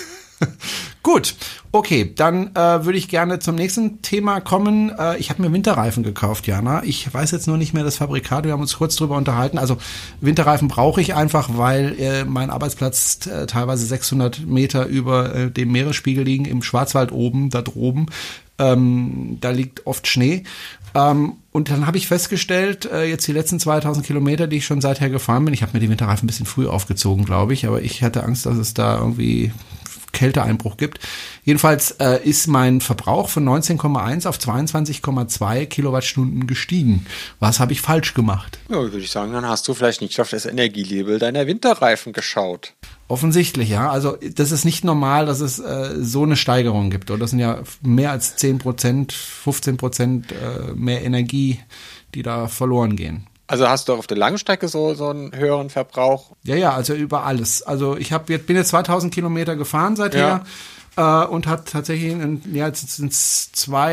[SPEAKER 2] Gut, okay, dann würde ich gerne zum nächsten Thema kommen. Ich habe mir Winterreifen gekauft, Jana. Ich weiß jetzt nur nicht mehr das Fabrikat, wir haben uns kurz drüber unterhalten. Also Winterreifen brauche ich einfach, weil mein Arbeitsplatz teilweise 600 Meter über dem Meeresspiegel liegen, im Schwarzwald oben, da droben. Da liegt oft Schnee. Und dann habe ich festgestellt, jetzt die letzten 2000 Kilometer, die ich schon seither gefahren bin, ich habe mir die Winterreifen ein bisschen früh aufgezogen, glaube ich, aber ich hatte Angst, dass es da irgendwie Kälteeinbruch gibt. Jedenfalls ist mein Verbrauch von 19,1 auf 22,2 Kilowattstunden gestiegen. Was habe ich falsch gemacht?
[SPEAKER 3] Ja, würde ich sagen, dann hast du vielleicht nicht auf das Energielabel deiner Winterreifen geschaut.
[SPEAKER 2] Offensichtlich, ja. Also das ist nicht normal, dass es so eine Steigerung gibt. Oder das sind ja mehr als 10%, 15% mehr Energie, die da verloren gehen.
[SPEAKER 3] Also hast du auf der Langstrecke so einen höheren Verbrauch?
[SPEAKER 2] Ja, also über alles. Also ich bin jetzt 2000 Kilometer gefahren seither und hat tatsächlich jetzt sind es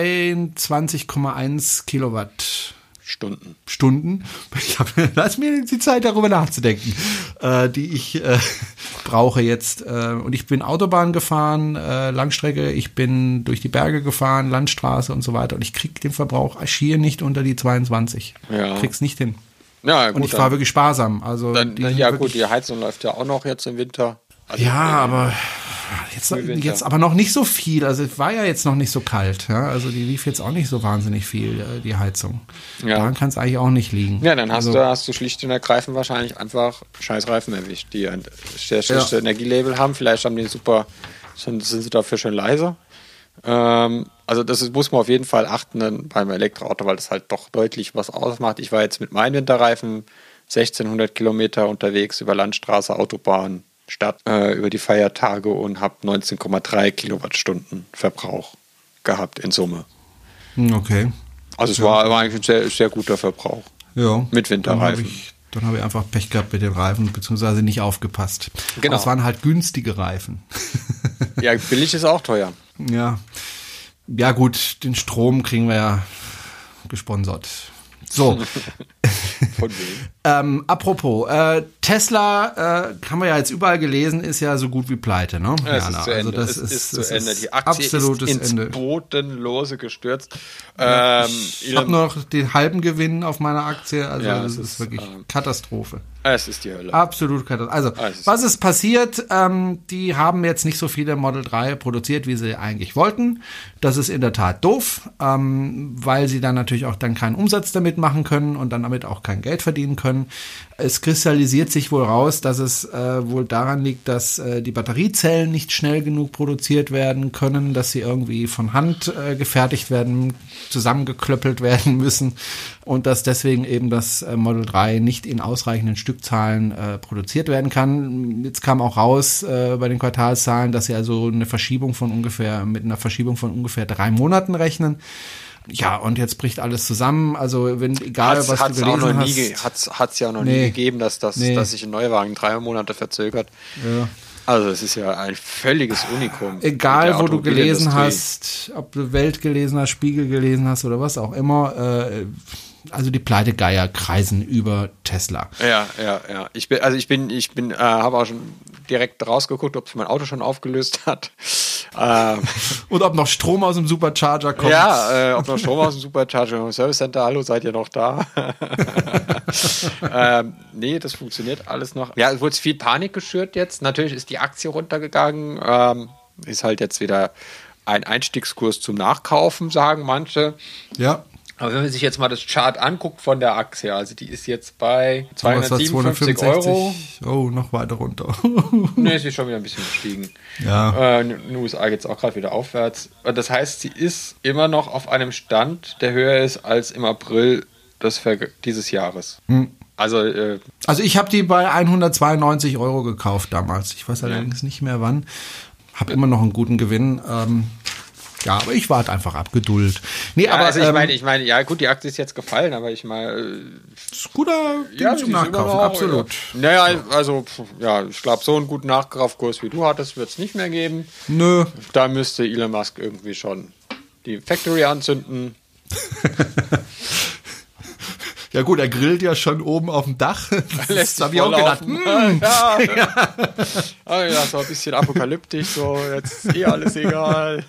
[SPEAKER 2] 22,1 Kilowattstunden. Lass mir die Zeit, darüber nachzudenken, die ich brauche jetzt. Und ich bin Autobahn gefahren, Langstrecke, ich bin durch die Berge gefahren, Landstraße und so weiter. Und ich krieg den Verbrauch schier nicht unter die 22. Ja. Krieg's nicht hin.
[SPEAKER 3] Ja, gut,
[SPEAKER 2] und ich fahre wirklich sparsam. Also
[SPEAKER 3] die Heizung läuft ja auch noch jetzt im Winter.
[SPEAKER 2] Also aber jetzt aber noch nicht so viel. Also es war ja jetzt noch nicht so kalt. Ja? Also die lief jetzt auch nicht so wahnsinnig viel, die Heizung. Ja. Daran kann es eigentlich auch nicht liegen.
[SPEAKER 3] Ja, dann hast du schlicht und ergreifend wahrscheinlich einfach scheiß Reifen erwischt, die ein sehr schlechtes Energielabel haben. Vielleicht haben die sind sie dafür schon leise. Also das muss man auf jeden Fall achten beim Elektroauto, weil das halt doch deutlich was ausmacht. Ich war jetzt mit meinen Winterreifen 1600 Kilometer unterwegs über Landstraße, Autobahn. Stadt über die Feiertage und habe 19,3 Kilowattstunden Verbrauch gehabt in Summe.
[SPEAKER 2] Okay.
[SPEAKER 3] Also es war eigentlich ein sehr, sehr guter Verbrauch.
[SPEAKER 2] Ja.
[SPEAKER 3] Mit Winterreifen.
[SPEAKER 2] Dann habe ich einfach Pech gehabt mit den Reifen, beziehungsweise nicht aufgepasst.
[SPEAKER 3] Genau.
[SPEAKER 2] Aber es waren halt günstige Reifen.
[SPEAKER 3] Ja, billig ist auch teuer.
[SPEAKER 2] Ja. Ja gut, den Strom kriegen wir ja gesponsert. So.
[SPEAKER 3] Von wem?
[SPEAKER 2] Apropos, Tesla, haben wir ja jetzt überall gelesen, ist ja so gut wie pleite, ne?
[SPEAKER 3] Ja, es ist zu Ende.
[SPEAKER 2] Also das
[SPEAKER 3] ist zu Ende. Die Aktie
[SPEAKER 2] absolutes
[SPEAKER 3] ist ins
[SPEAKER 2] Ende.
[SPEAKER 3] Bodenlose gestürzt.
[SPEAKER 2] Ich habe noch den halben Gewinn auf meiner Aktie, also das ist wirklich Katastrophe.
[SPEAKER 3] Es ist die Hölle.
[SPEAKER 2] Absolut Katastrophe. Also, was ist passiert? Die haben jetzt nicht so viele Model 3 produziert, wie sie eigentlich wollten. Das ist in der Tat doof, weil sie dann natürlich auch dann keinen Umsatz damit machen können und dann damit auch kein Geld verdienen können. Es kristallisiert sich wohl raus, dass es wohl daran liegt, dass die Batteriezellen nicht schnell genug produziert werden können, dass sie irgendwie von Hand gefertigt werden, zusammengeklöppelt werden müssen und dass deswegen eben das Model 3 nicht in ausreichenden Stückzahlen produziert werden kann. Jetzt kam auch raus bei den Quartalszahlen, dass sie also mit einer Verschiebung von ungefähr 3 Monaten rechnen. Ja, und jetzt bricht alles zusammen. Also egal was du gelesen hast.
[SPEAKER 3] Hat es ja noch nie gegeben, dass sich ein Neuwagen 3 Monate verzögert. Ja. Also es ist ja ein völliges Unikum.
[SPEAKER 2] Egal, wo du gelesen hast, ob du Welt gelesen hast, Spiegel gelesen hast oder was auch immer, also die Pleitegeier kreisen über Tesla.
[SPEAKER 3] Ja. Ich habe auch schon direkt rausgeguckt, ob sich mein Auto schon aufgelöst hat.
[SPEAKER 2] Und ob noch Strom aus dem Supercharger kommt.
[SPEAKER 3] Ja, ob noch Strom aus dem Supercharger kommt. Service Center, hallo, seid ihr noch da? Nee, das funktioniert alles noch. Ja, es wurde viel Panik geschürt jetzt. Natürlich ist die Aktie runtergegangen. Ist halt jetzt wieder ein Einstiegskurs zum Nachkaufen, sagen manche.
[SPEAKER 2] Ja.
[SPEAKER 3] Aber wenn man sich jetzt mal das Chart anguckt von der Aktie, also die ist jetzt bei 257 Euro.
[SPEAKER 2] Oh, noch weiter runter.
[SPEAKER 3] Ne, sie ist schon wieder ein bisschen gestiegen.
[SPEAKER 2] Ja.
[SPEAKER 3] In den USA geht es auch gerade wieder aufwärts. Das heißt, sie ist immer noch auf einem Stand, der höher ist als im April dieses Jahres. Also
[SPEAKER 2] ich habe die bei 192 Euro gekauft damals. Ich weiß allerdings nicht mehr wann. Habe immer noch einen guten Gewinn. Ja, aber ich warte einfach ab, Geduld. Nee, aber
[SPEAKER 3] also ich meine, ja gut, die Aktie ist jetzt gefallen, aber ich meine,
[SPEAKER 2] ist guter Ding zum Nachkaufen, absolut.
[SPEAKER 3] Naja, also ja, ich glaube, so einen guten Nachkaufkurs wie du hattest, wird es nicht mehr geben.
[SPEAKER 2] Nö.
[SPEAKER 3] Da müsste Elon Musk irgendwie schon die Factory anzünden.
[SPEAKER 2] Ja gut, er grillt ja schon oben auf dem Dach.
[SPEAKER 3] Das
[SPEAKER 2] habe ich auch gedacht.
[SPEAKER 3] Ja, so ein bisschen apokalyptisch, so jetzt ist alles egal.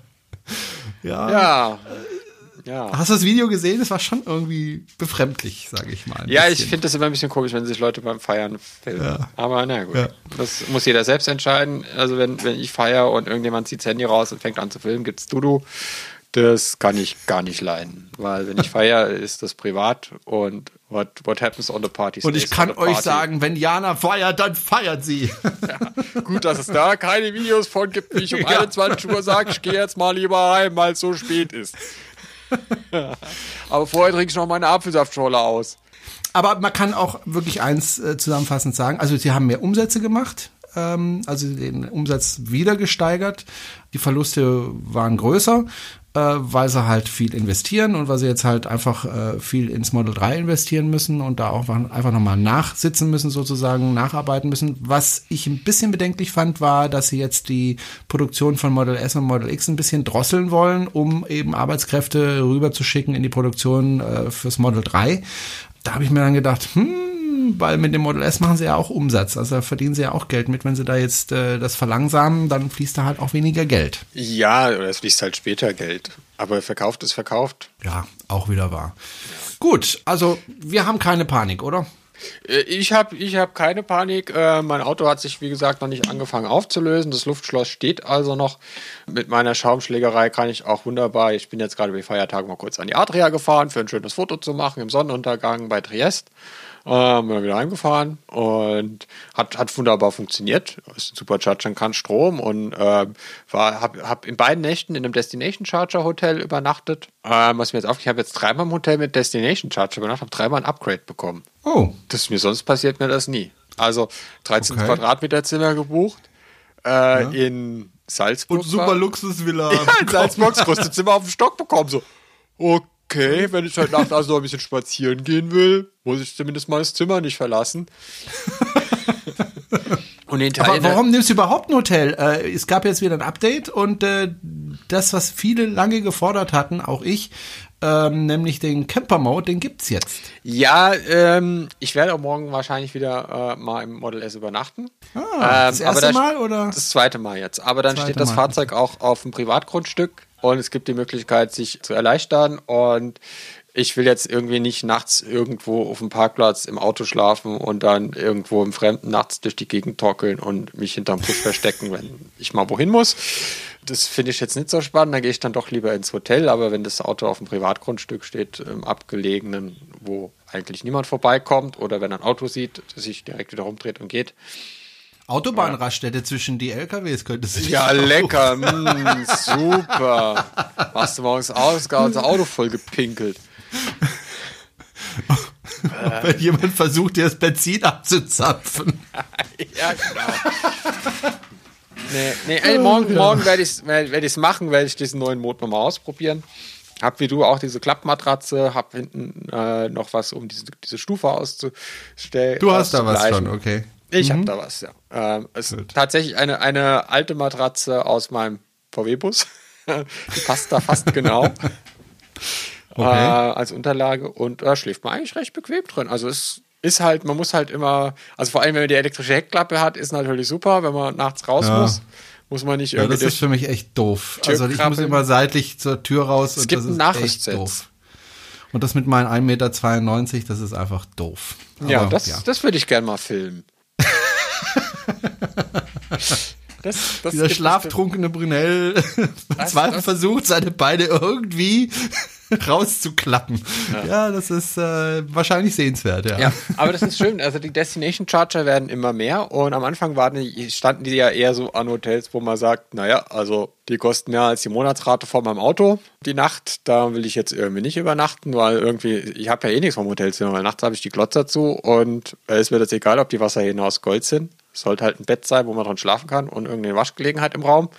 [SPEAKER 2] Ja. Hast du das Video gesehen? Es war schon irgendwie befremdlich, sage ich mal.
[SPEAKER 3] Ja, ich finde das immer ein bisschen komisch, wenn sich Leute beim Feiern filmen. Ja. Aber na gut, das muss jeder selbst entscheiden. Also wenn ich feiere und irgendjemand zieht das Handy raus und fängt an zu filmen, gibt's Dudu. Das kann ich gar nicht leiden, weil wenn ich feiere, ist das privat und what happens on the party.
[SPEAKER 2] Und ich kann euch sagen, wenn Jana feiert, dann feiert sie.
[SPEAKER 3] Ja, gut, dass es da keine Videos von gibt, wie ich um 21 Uhr sage, ich gehe jetzt mal lieber heim, weil es so spät ist. Aber vorher trinke ich noch meine Apfelsaftschorle aus.
[SPEAKER 2] Aber man kann auch wirklich eins zusammenfassend sagen, also sie haben mehr Umsätze gemacht, also den Umsatz wieder gesteigert, die Verluste waren größer, weil sie halt viel investieren und weil sie jetzt halt einfach viel ins Model 3 investieren müssen und da auch einfach nochmal nachsitzen müssen, sozusagen nacharbeiten müssen. Was ich ein bisschen bedenklich fand, war, dass sie jetzt die Produktion von Model S und Model X ein bisschen drosseln wollen, um eben Arbeitskräfte rüberzuschicken in die Produktion fürs Model 3. Da habe ich mir dann gedacht, weil mit dem Model S machen sie ja auch Umsatz, also da verdienen sie ja auch Geld mit. Wenn sie da jetzt das verlangsamen, dann fließt da halt auch weniger Geld.
[SPEAKER 3] Ja, oder es fließt halt später Geld. Aber verkauft ist verkauft.
[SPEAKER 2] Ja, auch wieder wahr. Ja. Gut, also wir haben keine Panik, oder?
[SPEAKER 3] Ich hab keine Panik. Mein Auto hat sich, wie gesagt, noch nicht angefangen aufzulösen. Das Luftschloss steht also noch. Mit meiner Schaumschlägerei kann ich auch wunderbar, ich bin jetzt gerade über die Feiertage mal kurz an die Adria gefahren, für ein schönes Foto zu machen im Sonnenuntergang bei Triest. Bin dann wieder heimgefahren und hat wunderbar funktioniert. Ist ein Supercharger, kann Strom und hab in beiden Nächten in einem Destination Charger Hotel übernachtet. Was mir jetzt ich habe jetzt 3-mal im Hotel mit Destination Charger übernachtet, habe 3-mal ein Upgrade bekommen.
[SPEAKER 2] Oh.
[SPEAKER 3] Mir sonst passiert mir das nie. Also 13 Quadratmeter Zimmer gebucht. In Salzburg.
[SPEAKER 2] Und super Luxusvilla.
[SPEAKER 3] Ja, in Salzburg das größte Zimmer auf den Stock bekommen. So, okay, wenn ich heute Nacht also noch ein bisschen spazieren gehen will, muss ich zumindest mal das Zimmer nicht verlassen. Und
[SPEAKER 2] aber warum nimmst du überhaupt ein Hotel? Es gab jetzt wieder ein Update und das, was viele lange gefordert hatten, auch ich, nämlich den Camper-Mode, den gibt's jetzt.
[SPEAKER 3] Ja, ich werde auch morgen wahrscheinlich wieder mal im Model S übernachten.
[SPEAKER 2] Das erste Mal oder?
[SPEAKER 3] Das zweite Mal jetzt. Aber dann steht das Fahrzeug auch auf dem Privatgrundstück und es gibt die Möglichkeit, sich zu erleichtern und ich will jetzt irgendwie nicht nachts irgendwo auf dem Parkplatz im Auto schlafen und dann irgendwo im Fremden nachts durch die Gegend torkeln und mich hinterm Busch verstecken, wenn ich mal wohin muss. Das finde ich jetzt nicht so spannend, da gehe ich dann doch lieber ins Hotel, aber wenn das Auto auf dem Privatgrundstück steht, im abgelegenen, wo eigentlich niemand vorbeikommt oder wenn er ein Auto sieht, das sich direkt wieder rumdreht und geht.
[SPEAKER 2] Autobahnraststätte zwischen die LKWs könntest du.
[SPEAKER 3] Ja, lecker, super. Machst du morgens aus, das Auto voll gepinkelt.
[SPEAKER 2] Wenn jemand versucht, dir das Benzin abzuzapfen.
[SPEAKER 3] Ja, genau. Morgen werde ich's machen, werde ich diesen neuen Motor mal ausprobieren. Hab wie du auch diese Klappmatratze, hab hinten noch was, um diese Stufe auszustellen.
[SPEAKER 2] Du hast da was schon, okay.
[SPEAKER 3] Ich habe da was, ja. Es ist tatsächlich eine alte Matratze aus meinem VW-Bus. Die passt da fast genau. Als Unterlage und schläft man eigentlich recht bequem drin. Also es ist halt, man muss halt immer, also vor allem wenn man die elektrische Heckklappe hat, ist natürlich super, wenn man nachts raus muss man nicht irgendwie.
[SPEAKER 2] Ja, das ist für mich echt doof. Also ich muss immer seitlich zur Tür raus und das ist echt doof. Und das mit meinen 1,92 Meter, das ist einfach doof.
[SPEAKER 3] Aber, das würde ich gerne mal filmen.
[SPEAKER 2] Dieser schlaftrunkene Brunel versucht, seine Beine irgendwie rauszuklappen. Ja, das ist wahrscheinlich sehenswert,
[SPEAKER 3] ja, aber das ist schön. Also die Destination Charger werden immer mehr und am Anfang standen die ja eher so an Hotels, wo man sagt, naja, also die kosten mehr als die Monatsrate von meinem Auto. Die Nacht, da will ich jetzt irgendwie nicht übernachten, weil irgendwie, ich habe ja eh nichts vom Hotelzimmer, weil nachts habe ich die Glotze dazu und es ist mir das egal, ob die Wasserhähne aus Gold sind. Es sollte halt ein Bett sein, wo man dran schlafen kann und irgendeine Waschgelegenheit im Raum.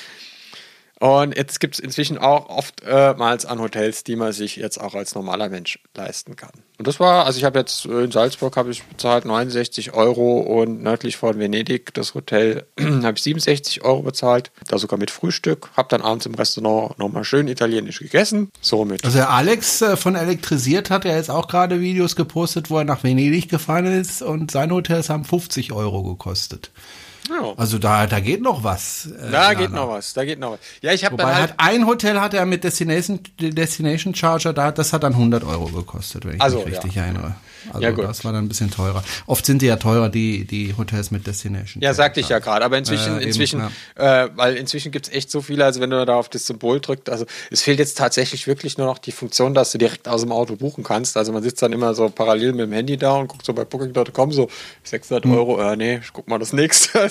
[SPEAKER 3] Und jetzt gibt es inzwischen auch oftmals an Hotels, die man sich jetzt auch als normaler Mensch leisten kann. Und das war, also ich habe jetzt in Salzburg habe ich bezahlt 69 Euro und nördlich von Venedig, das Hotel, habe ich 67 Euro bezahlt, da sogar mit Frühstück. Habe dann abends im Restaurant nochmal schön italienisch gegessen.
[SPEAKER 2] Also der Alex von Elektrisiert hat ja jetzt auch gerade Videos gepostet, wo er nach Venedig gefahren ist und seine Hotels haben 50 Euro gekostet. Ja. Also da geht noch was.
[SPEAKER 3] Da geht noch was. Ja, ich habe dann
[SPEAKER 2] halt ein Hotel hat er mit Destination Charger, das hat dann 100 Euro gekostet, wenn ich mich richtig erinnere. Also das war dann ein bisschen teurer. Oft sind die ja teurer, die Hotels mit Destination.
[SPEAKER 3] Ja, sagte ich ja gerade. Aber inzwischen weil inzwischen gibt's echt so viele, also wenn du da auf das Symbol drückst, also es fehlt jetzt tatsächlich wirklich nur noch die Funktion, dass du direkt aus dem Auto buchen kannst. Also man sitzt dann immer so parallel mit dem Handy da und guckt so bei Booking.com so 600 Euro, nee, ich guck mal das nächste,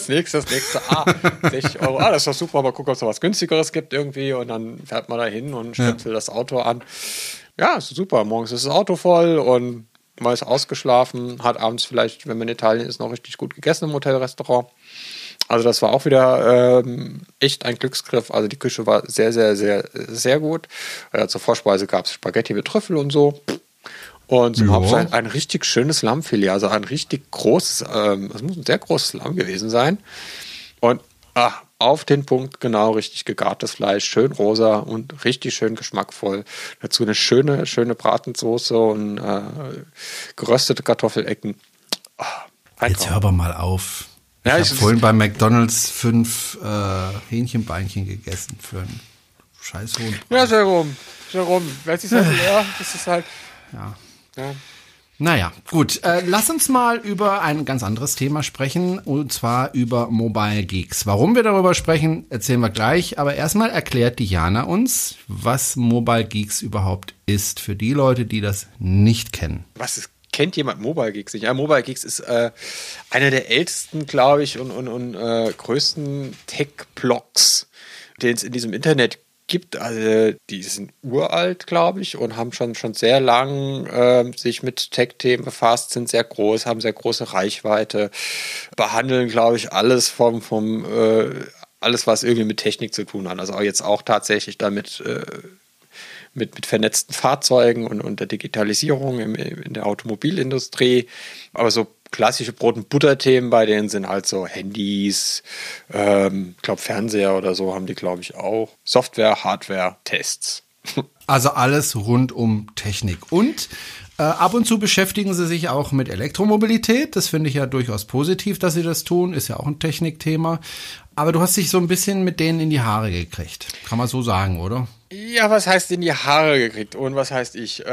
[SPEAKER 3] 60 Euro, das ist doch super, aber guck, ob es noch was günstigeres gibt irgendwie und dann fährt man da hin und stöpselt das Auto an. Ja, ist super, morgens ist das Auto voll und man ist ausgeschlafen, hat abends vielleicht, wenn man in Italien ist, noch richtig gut gegessen im Hotelrestaurant. Also das war auch wieder echt ein Glücksgriff. Also die Küche war sehr, sehr, sehr, sehr gut. Zur Vorspeise gab es Spaghetti mit Trüffel und so. Und zum Hauptsache ein richtig schönes Lammfilet, also ein richtig großes, das muss ein sehr großes Lamm gewesen sein. Und auf den Punkt genau richtig gegartes Fleisch, schön rosa und richtig schön geschmackvoll. Dazu eine schöne Bratensoße und geröstete Kartoffelecken.
[SPEAKER 2] Jetzt hör aber mal auf. Ich habe vorhin bei McDonald's 5 Hähnchenbeinchen gegessen für einen scheiß hohen Preis.
[SPEAKER 3] Ja, Jerome, das ist halt.
[SPEAKER 2] Ja. Naja, gut. Lass uns mal über ein ganz anderes Thema sprechen, und zwar über Mobile Geeks. Warum wir darüber sprechen, erzählen wir gleich. Aber erstmal erklärt Diana uns, was Mobile Geeks überhaupt ist, für die Leute, die das nicht kennen.
[SPEAKER 3] Was ist? Kennt jemand Mobile Geeks nicht? Ja, Mobile Geeks ist einer der ältesten, glaube ich, und größten Tech-Blogs, den es in diesem Internet gibt, also die sind uralt, glaube ich, und haben schon sehr lang sich mit Tech-Themen befasst, sind sehr groß, haben sehr große Reichweite, behandeln, glaube ich, alles alles, was irgendwie mit Technik zu tun hat. Also jetzt auch tatsächlich damit mit vernetzten Fahrzeugen und der Digitalisierung in der Automobilindustrie. Aber so klassische Brot- und Butter-Themen bei denen sind halt so Handys, ich glaube Fernseher oder so haben die, glaube ich, auch. Software, Hardware, Tests.
[SPEAKER 2] Also alles rund um Technik. Und ab und zu beschäftigen sie sich auch mit Elektromobilität. Das finde ich ja durchaus positiv, dass sie das tun. Ist ja auch ein Technikthema. Aber du hast dich so ein bisschen mit denen in die Haare gekriegt. Kann man so sagen, oder?
[SPEAKER 3] Ja, was heißt in die Haare gekriegt? Und was heißt ich?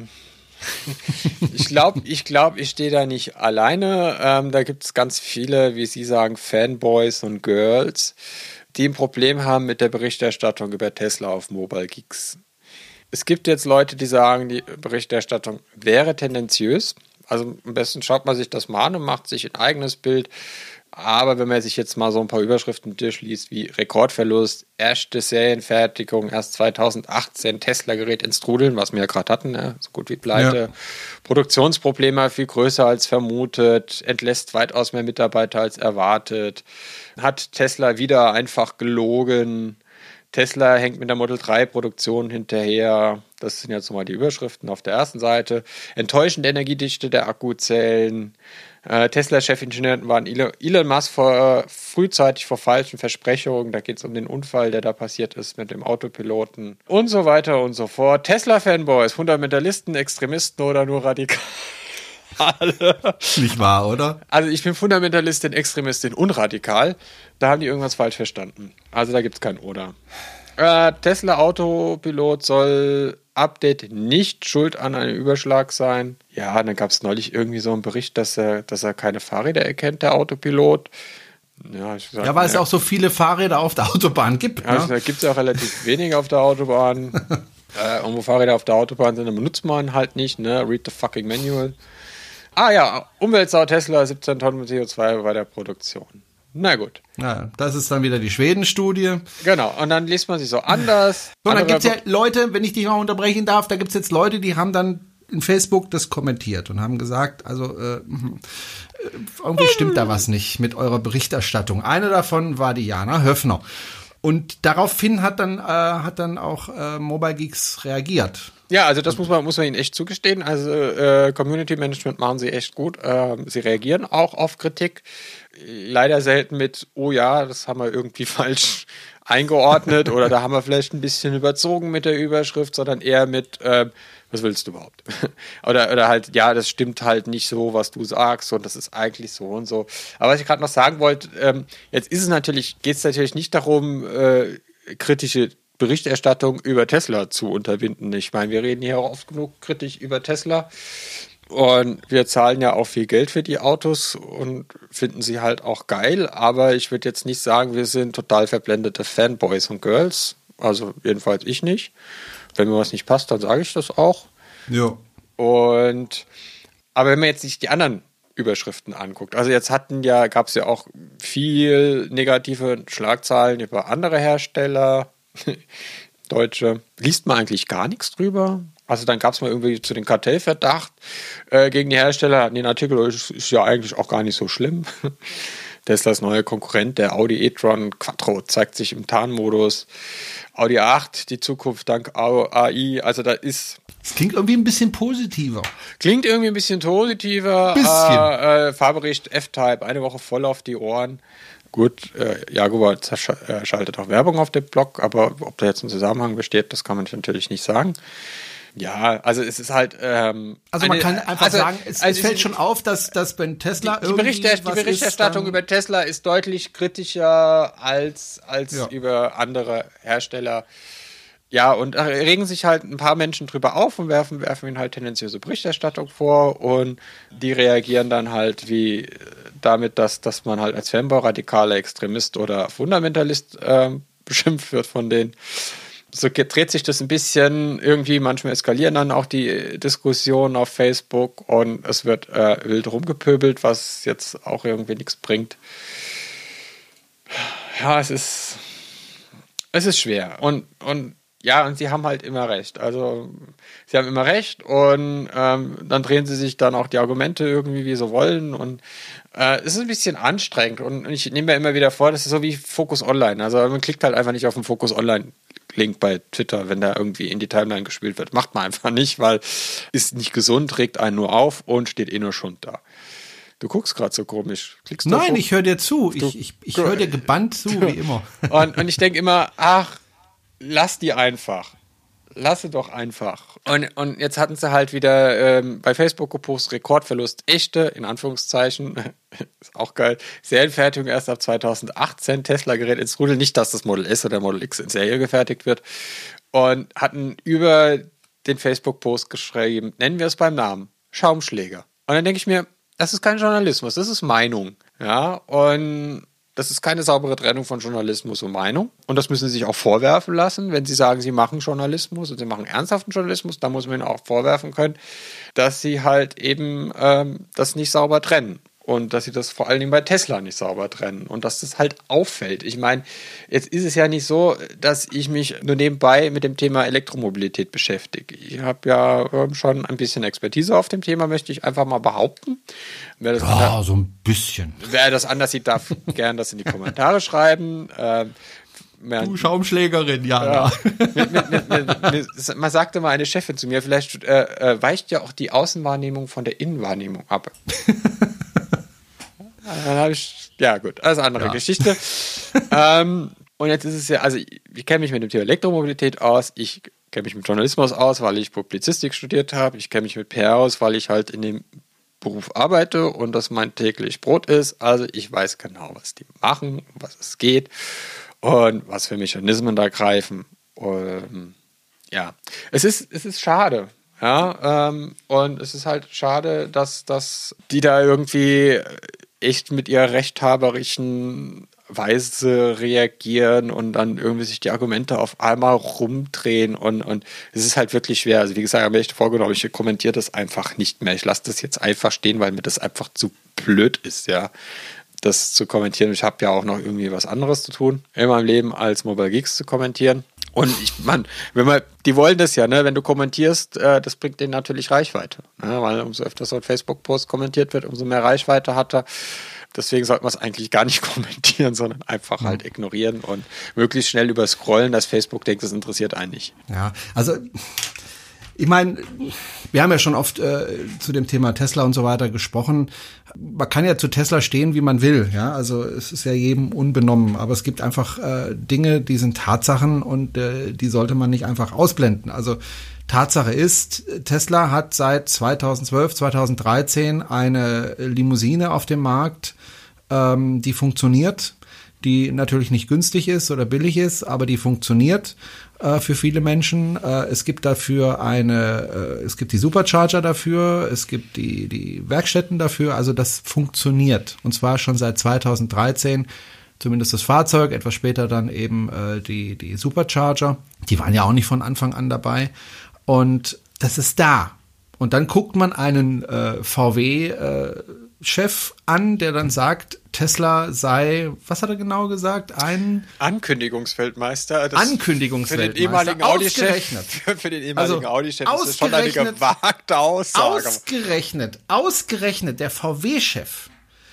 [SPEAKER 3] Ich glaube, ich stehe da nicht alleine. Da gibt es ganz viele, wie Sie sagen, Fanboys und Girls, die ein Problem haben mit der Berichterstattung über Tesla auf Mobile Geeks. Es gibt jetzt Leute, die sagen, die Berichterstattung wäre tendenziös. Also am besten schaut man sich das mal an und macht sich ein eigenes Bild. Aber wenn man sich jetzt mal so ein paar Überschriften durchliest, wie Rekordverlust, erste Serienfertigung, erst 2018, Tesla gerät ins Trudeln, was wir ja gerade hatten, so gut wie pleite, ja. Produktionsprobleme viel größer als vermutet, entlässt weitaus mehr Mitarbeiter als erwartet, hat Tesla wieder einfach gelogen, Tesla hängt mit der Model 3 Produktion hinterher. Das sind jetzt nochmal die Überschriften auf der ersten Seite. Enttäuschende Energiedichte der Akkuzellen. Tesla-Chefingenieuren waren Elon Musk frühzeitig vor falschen Versprechungen. Da geht es um den Unfall, der da passiert ist mit dem Autopiloten. Und so weiter und so fort. Tesla-Fanboys, Fundamentalisten, Extremisten oder nur Radikale.
[SPEAKER 2] Nicht wahr, oder?
[SPEAKER 3] Also ich bin Fundamentalistin, Extremistin und radikal. Da haben die irgendwas falsch verstanden. Also da gibt es kein Oder. Tesla Autopilot soll Update nicht schuld an einem Überschlag sein. Ja, dann gab es neulich irgendwie so einen Bericht, dass er keine Fahrräder erkennt, der Autopilot. Ja,
[SPEAKER 2] weil es auch so viele Fahrräder auf der Autobahn gibt.
[SPEAKER 3] Ja, da gibt es auch relativ wenig auf der Autobahn. Und wo Fahrräder auf der Autobahn sind, dann benutzt man halt nicht. Ne? Read the fucking manual. Ah ja, Umweltsau Tesla, 17 Tonnen CO2 bei der Produktion. Na gut.
[SPEAKER 2] Ja, das ist dann wieder die Schweden-Studie.
[SPEAKER 3] Genau, und dann liest man sich so anders.
[SPEAKER 2] So, dann gibt es ja Leute, wenn ich dich mal unterbrechen darf, da gibt es jetzt Leute, die haben dann in Facebook das kommentiert und haben gesagt, also irgendwie stimmt da was nicht mit eurer Berichterstattung. Eine davon war die Jana Höfner. Und daraufhin hat dann auch Mobile Geeks reagiert.
[SPEAKER 3] Ja, also das muss man ihnen echt zugestehen. Also Community Management machen sie echt gut. Sie reagieren auch auf Kritik. Leider selten mit, oh ja, das haben wir irgendwie falsch eingeordnet oder da haben wir vielleicht ein bisschen überzogen mit der Überschrift, sondern eher mit, was willst du überhaupt? oder halt, ja, das stimmt halt nicht so, was du sagst und das ist eigentlich so und so. Aber was ich gerade noch sagen wollte, jetzt geht es natürlich nicht darum, kritische Berichterstattung über Tesla zu unterbinden. Ich meine, wir reden hier auch oft genug kritisch über Tesla und wir zahlen ja auch viel Geld für die Autos und finden sie halt auch geil, aber ich würde jetzt nicht sagen, wir sind total verblendete Fanboys und Girls, also jedenfalls ich nicht. Wenn mir was nicht passt, dann sage ich das auch.
[SPEAKER 2] Ja.
[SPEAKER 3] Aber wenn man jetzt sich die anderen Überschriften anguckt, also jetzt gab es ja auch viel negative Schlagzeilen über andere Hersteller, Deutsche, liest man eigentlich gar nichts drüber. Also dann gab es mal irgendwie zu den Kartellverdacht gegen die Hersteller, hatten den Artikel, ist ja eigentlich auch gar nicht so schlimm. Teslas neuer Konkurrent, der Audi e-tron Quattro, zeigt sich im Tarnmodus. Audi A8, die Zukunft dank AI, also da ist...
[SPEAKER 2] Das klingt irgendwie ein bisschen positiver.
[SPEAKER 3] Fahrbericht F-Type, eine Woche voll auf die Ohren. Gut, Jaguar schaltet auch Werbung auf dem Blog, aber ob da jetzt ein Zusammenhang besteht, das kann man natürlich nicht sagen. Ja, also es ist halt...
[SPEAKER 2] man kann einfach sagen, es fällt schon auf, dass wenn Tesla
[SPEAKER 3] die Berichterstattung über Tesla ist deutlich kritischer als über andere Hersteller. Ja, und da regen sich halt ein paar Menschen drüber auf und werfen ihnen halt tendenziöse Berichterstattung vor und die reagieren dann halt wie damit, dass man halt als Fanboy, radikaler Extremist oder Fundamentalist beschimpft wird von denen. So dreht sich das ein bisschen irgendwie, manchmal eskalieren dann auch die Diskussionen auf Facebook und es wird wild rumgepöbelt, was jetzt auch irgendwie nichts bringt. Ja, es ist Es ist schwer. Und sie haben halt immer recht. Also, sie haben immer recht und dann drehen sie sich dann auch die Argumente irgendwie, wie sie wollen. Und es ist ein bisschen anstrengend. Und ich nehme mir immer wieder vor, das ist so wie Focus Online. Also, man klickt halt einfach nicht auf den Focus Online-Link bei Twitter, wenn der irgendwie in die Timeline gespielt wird. Macht man einfach nicht, weil ist nicht gesund, regt einen nur auf und steht nur Schund da. Du guckst gerade so komisch.
[SPEAKER 2] Nein, ich höre dir zu. Ich höre dir gebannt zu, wie immer.
[SPEAKER 3] Und ich denke immer, ach, lass die einfach. Lasse doch einfach. Und jetzt hatten sie halt wieder bei Facebook gepostet, Rekordverlust, echte, in Anführungszeichen, ist auch geil, Serienfertigung erst ab 2018, Tesla gerät ins Rudel, nicht, dass das Model S oder Model X in Serie gefertigt wird, und hatten über den Facebook-Post geschrieben, nennen wir es beim Namen, Schaumschläger. Und dann denke ich mir, das ist kein Journalismus, das ist Meinung. Ja, und das ist keine saubere Trennung von Journalismus und Meinung. Und das müssen Sie sich auch vorwerfen lassen, wenn Sie sagen, Sie machen Journalismus und Sie machen ernsthaften Journalismus, dann muss man Ihnen auch vorwerfen können, dass Sie halt eben das nicht sauber trennen. Und dass sie das vor allen Dingen bei Tesla nicht sauber trennen. Und dass das halt auffällt. Ich meine, jetzt ist es ja nicht so, dass ich mich nur nebenbei mit dem Thema Elektromobilität beschäftige. Ich habe ja schon ein bisschen Expertise auf dem Thema, möchte ich einfach mal behaupten.
[SPEAKER 2] So ein bisschen.
[SPEAKER 3] Wer das anders sieht, darf gern das in die Kommentare schreiben.
[SPEAKER 2] Du Schaumschlägerin, ja.
[SPEAKER 3] Man sagte mal eine Chefin zu mir, vielleicht weicht ja auch die Außenwahrnehmung von der Innenwahrnehmung ab. Dann habe ich, ja gut, also andere Geschichte. Und jetzt ist es ja, also ich kenne mich mit dem Thema Elektromobilität aus, ich kenne mich mit Journalismus aus, weil ich Publizistik studiert habe, ich kenne mich mit PR aus, weil ich halt in dem Beruf arbeite und das mein täglich Brot ist. Also ich weiß genau, was die machen, um was es geht und was für Mechanismen da greifen. Und, ja, es ist schade. Ja, und es ist halt schade, dass die da irgendwie echt mit ihrer rechthaberischen Weise reagieren und dann irgendwie sich die Argumente auf einmal rumdrehen und es ist halt wirklich schwer. Also wie gesagt, ich habe mir echt vorgenommen, ich kommentiere das einfach nicht mehr. Ich lasse das jetzt einfach stehen, weil mir das einfach zu blöd ist, ja, das zu kommentieren. Ich habe ja auch noch irgendwie was anderes zu tun in meinem Leben, als Mobile Geeks zu kommentieren. Und die wollen das ja, ne? Wenn du kommentierst, das bringt denen natürlich Reichweite. Ne? Weil umso öfter so ein Facebook-Post kommentiert wird, umso mehr Reichweite hat er. Deswegen sollte man es eigentlich gar nicht kommentieren, sondern einfach halt ignorieren und möglichst schnell überscrollen, dass Facebook denkt, das interessiert einen nicht.
[SPEAKER 2] Ja, also ich meine, wir haben ja schon oft zu dem Thema Tesla und so weiter gesprochen. Man kann ja zu Tesla stehen, wie man will. Ja, also es ist ja jedem unbenommen. Aber es gibt einfach Dinge, die sind Tatsachen und die sollte man nicht einfach ausblenden. Also Tatsache ist, Tesla hat seit 2012, 2013 eine Limousine auf dem Markt, die funktioniert, die natürlich nicht günstig ist oder billig ist, aber die funktioniert für viele Menschen. Es gibt dafür es gibt die Supercharger dafür, es gibt die Werkstätten dafür, also das funktioniert. Und zwar schon seit 2013, zumindest das Fahrzeug, etwas später dann eben die Supercharger. Die waren ja auch nicht von Anfang an dabei. Und das ist da. Und dann guckt man einen VW-Chef an, der dann sagt, Tesla sei, was hat er genau gesagt? Ein
[SPEAKER 3] Ankündigungsweltmeister.
[SPEAKER 2] Ankündigungsweltmeister.
[SPEAKER 3] Für den ehemaligen Audi-Chef ist das schon eine gewagte Aussage.
[SPEAKER 2] Ausgerechnet der VW-Chef,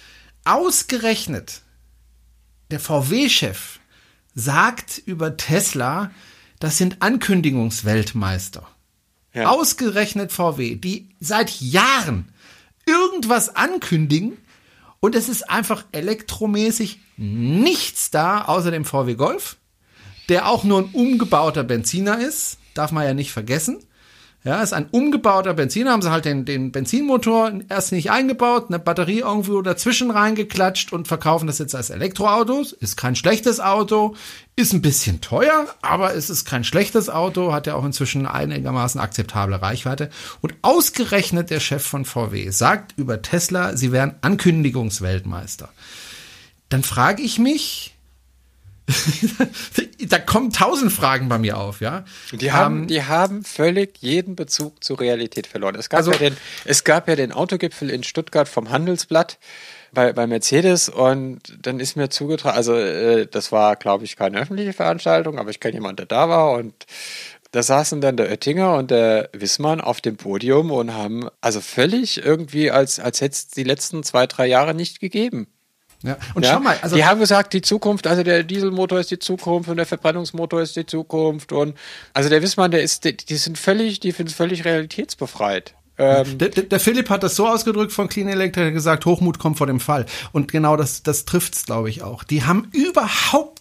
[SPEAKER 2] der VW-Chef sagt über Tesla, das sind Ankündigungsweltmeister. Ja. Ausgerechnet VW, die seit Jahren irgendwas ankündigen und es ist einfach elektromäßig nichts da, außer dem VW Golf, der auch nur ein umgebauter Benziner ist, darf man ja nicht vergessen. Ja, ist ein umgebauter Benziner, haben sie halt den Benzinmotor erst nicht eingebaut, eine Batterie irgendwo dazwischen reingeklatscht und verkaufen das jetzt als Elektroautos. Ist kein schlechtes Auto, ist ein bisschen teuer, aber es ist kein schlechtes Auto, hat ja auch inzwischen einigermaßen akzeptable Reichweite. Und ausgerechnet der Chef von VW sagt über Tesla, sie wären Ankündigungsweltmeister. Dann frage ich mich, Da kommen 1000 Fragen bei mir auf, ja.
[SPEAKER 3] Die haben völlig jeden Bezug zur Realität verloren. Es gab ja den Autogipfel in Stuttgart vom Handelsblatt bei Mercedes und dann ist mir zugetragen, also das war, glaube ich, keine öffentliche Veranstaltung, aber ich kenne jemanden, der da war und da saßen dann der Oettinger und der Wissmann auf dem Podium und haben also völlig irgendwie, als hätte es die letzten 2-3 Jahre nicht gegeben.
[SPEAKER 2] Ja, und schau mal, also
[SPEAKER 3] die haben gesagt, die Zukunft, also der Dieselmotor ist die Zukunft und der Verbrennungsmotor ist die Zukunft und also der Wissmann, die sind völlig realitätsbefreit.
[SPEAKER 2] Der Philipp hat das so ausgedrückt von Clean Electric, er hat gesagt, Hochmut kommt vor dem Fall. Und genau das trifft's, glaube ich, auch. Die haben überhaupt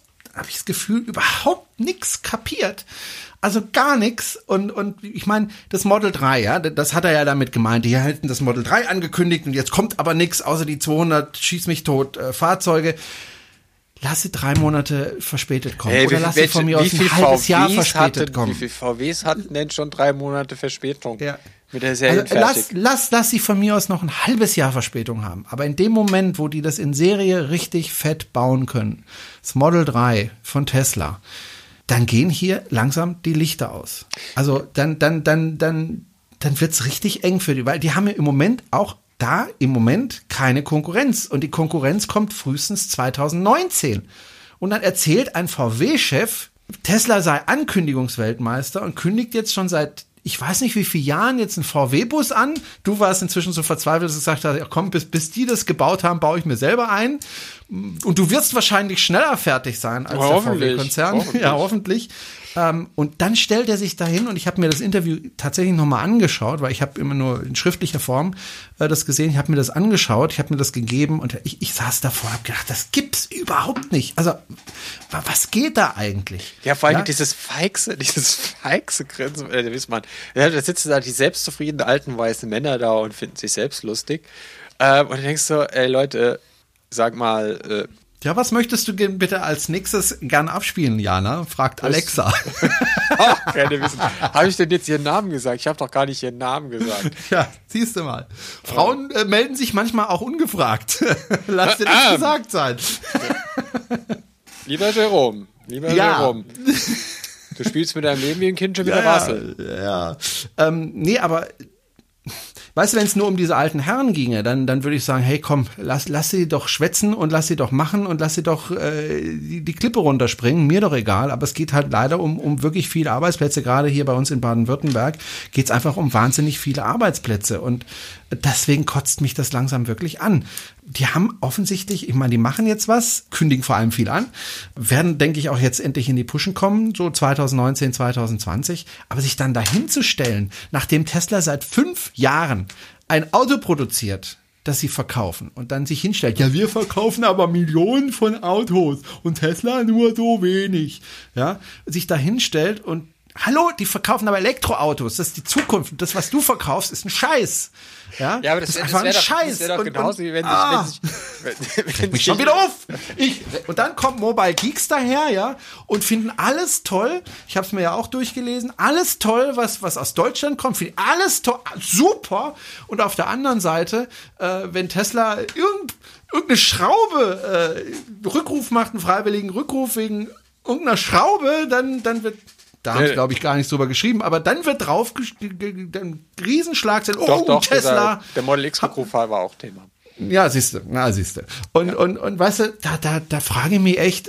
[SPEAKER 2] nichts kapiert. Also gar nichts. Und ich meine, das Model 3, ja, das hat er ja damit gemeint. Die hätten das Model 3 angekündigt und jetzt kommt aber nichts, außer die 200 schieß mich tot Fahrzeuge. Lass sie 3 Monate verspätet kommen. Oder lass sie von mir aus ein halbes Jahr verspätet kommen.
[SPEAKER 3] Wie viele VWs hatten denn schon 3 Monate Verspätung?
[SPEAKER 2] Ja.
[SPEAKER 3] Mit der Serie
[SPEAKER 2] fertig. Lass sie von mir aus noch ein halbes Jahr Verspätung haben. Aber in dem Moment, wo die das in Serie richtig fett bauen können, das Model 3 von Tesla, dann gehen hier langsam die Lichter aus. Also dann wird's richtig eng für die, weil die haben ja im Moment keine Konkurrenz. Und die Konkurrenz kommt frühestens 2019. Und dann erzählt ein VW-Chef, Tesla sei Ankündigungsweltmeister und kündigt jetzt schon seit ich weiß nicht, wie viele Jahren jetzt einen VW-Bus an. Du warst inzwischen so verzweifelt, dass du gesagt hast, ja, komm, bis die das gebaut haben, baue ich mir selber ein. Und du wirst wahrscheinlich schneller fertig sein als der VW-Konzern. Ja, hoffentlich. Und dann stellt er sich dahin und ich habe mir das Interview tatsächlich nochmal angeschaut, weil ich habe immer nur in schriftlicher Form das gesehen. Ich habe mir das angeschaut, ich habe mir das gegeben und ich saß davor und habe gedacht, das gibt's überhaupt nicht. Also, was geht da eigentlich?
[SPEAKER 3] Ja, vor allem dieses feigse Grinsen, Wissmann. Ja, da sitzen da die selbstzufriedenen alten weißen Männer da und finden sich selbst lustig. Und dann denkst du, ey Leute, sag mal,
[SPEAKER 2] ja, was möchtest du bitte als nächstes gern abspielen, Jana? Fragt Alexa.
[SPEAKER 3] Ach, keine Wissen. Habe ich denn jetzt ihren Namen gesagt? Ich habe doch gar nicht ihren Namen gesagt.
[SPEAKER 2] Ja, siehst du mal. Frauen melden sich manchmal auch ungefragt. Lass dir das gesagt sein.
[SPEAKER 3] Lieber Jerome. Jerome. Du spielst mit deinem Leben wie ein Kind schon wieder Rassel.
[SPEAKER 2] Ja. Nee, aber weißt du, wenn es nur um diese alten Herren ginge, dann würde ich sagen, hey komm, lass sie doch schwätzen und lass sie doch machen und lass sie doch die Klippe runterspringen, mir doch egal, aber es geht halt leider um wirklich viele Arbeitsplätze, gerade hier bei uns in Baden-Württemberg geht es einfach um wahnsinnig viele Arbeitsplätze und deswegen kotzt mich das langsam wirklich an. Die haben offensichtlich, ich meine, die machen jetzt was, kündigen vor allem viel an, werden, denke ich, auch jetzt endlich in die Pushen kommen, so 2019, 2020, aber sich dann dahin zu stellen, nachdem Tesla seit 5 Jahren ein Auto produziert, das sie verkaufen und dann sich hinstellt, ja, wir verkaufen aber Millionen von Autos und Tesla nur so wenig, ja, sich da hinstellt und hallo, die verkaufen aber Elektroautos, das ist die Zukunft. Und das, was du verkaufst, ist ein Scheiß. Ja,
[SPEAKER 3] aber das ist einfach ein Scheiß. Das wäre doch genauso, wie wenn
[SPEAKER 2] sich mich schon wieder auf. Und dann kommt Mobile Geeks daher, ja, und finden alles toll. Ich habe es mir ja auch durchgelesen. Alles toll, was aus Deutschland kommt. Finden alles toll, super. Und auf der anderen Seite, wenn Tesla irgendeine Schraube Rückruf macht, einen freiwilligen Rückruf wegen irgendeiner Schraube, dann wird da haben sie, glaube ich, gar nichts drüber geschrieben, aber dann wird drauf ein Riesenschlag sein.
[SPEAKER 3] Doch, Tesla. Der Model X-Rückruf-Fall war auch Thema.
[SPEAKER 2] Ja, siehste. Und weißt du, da frage ich mich echt,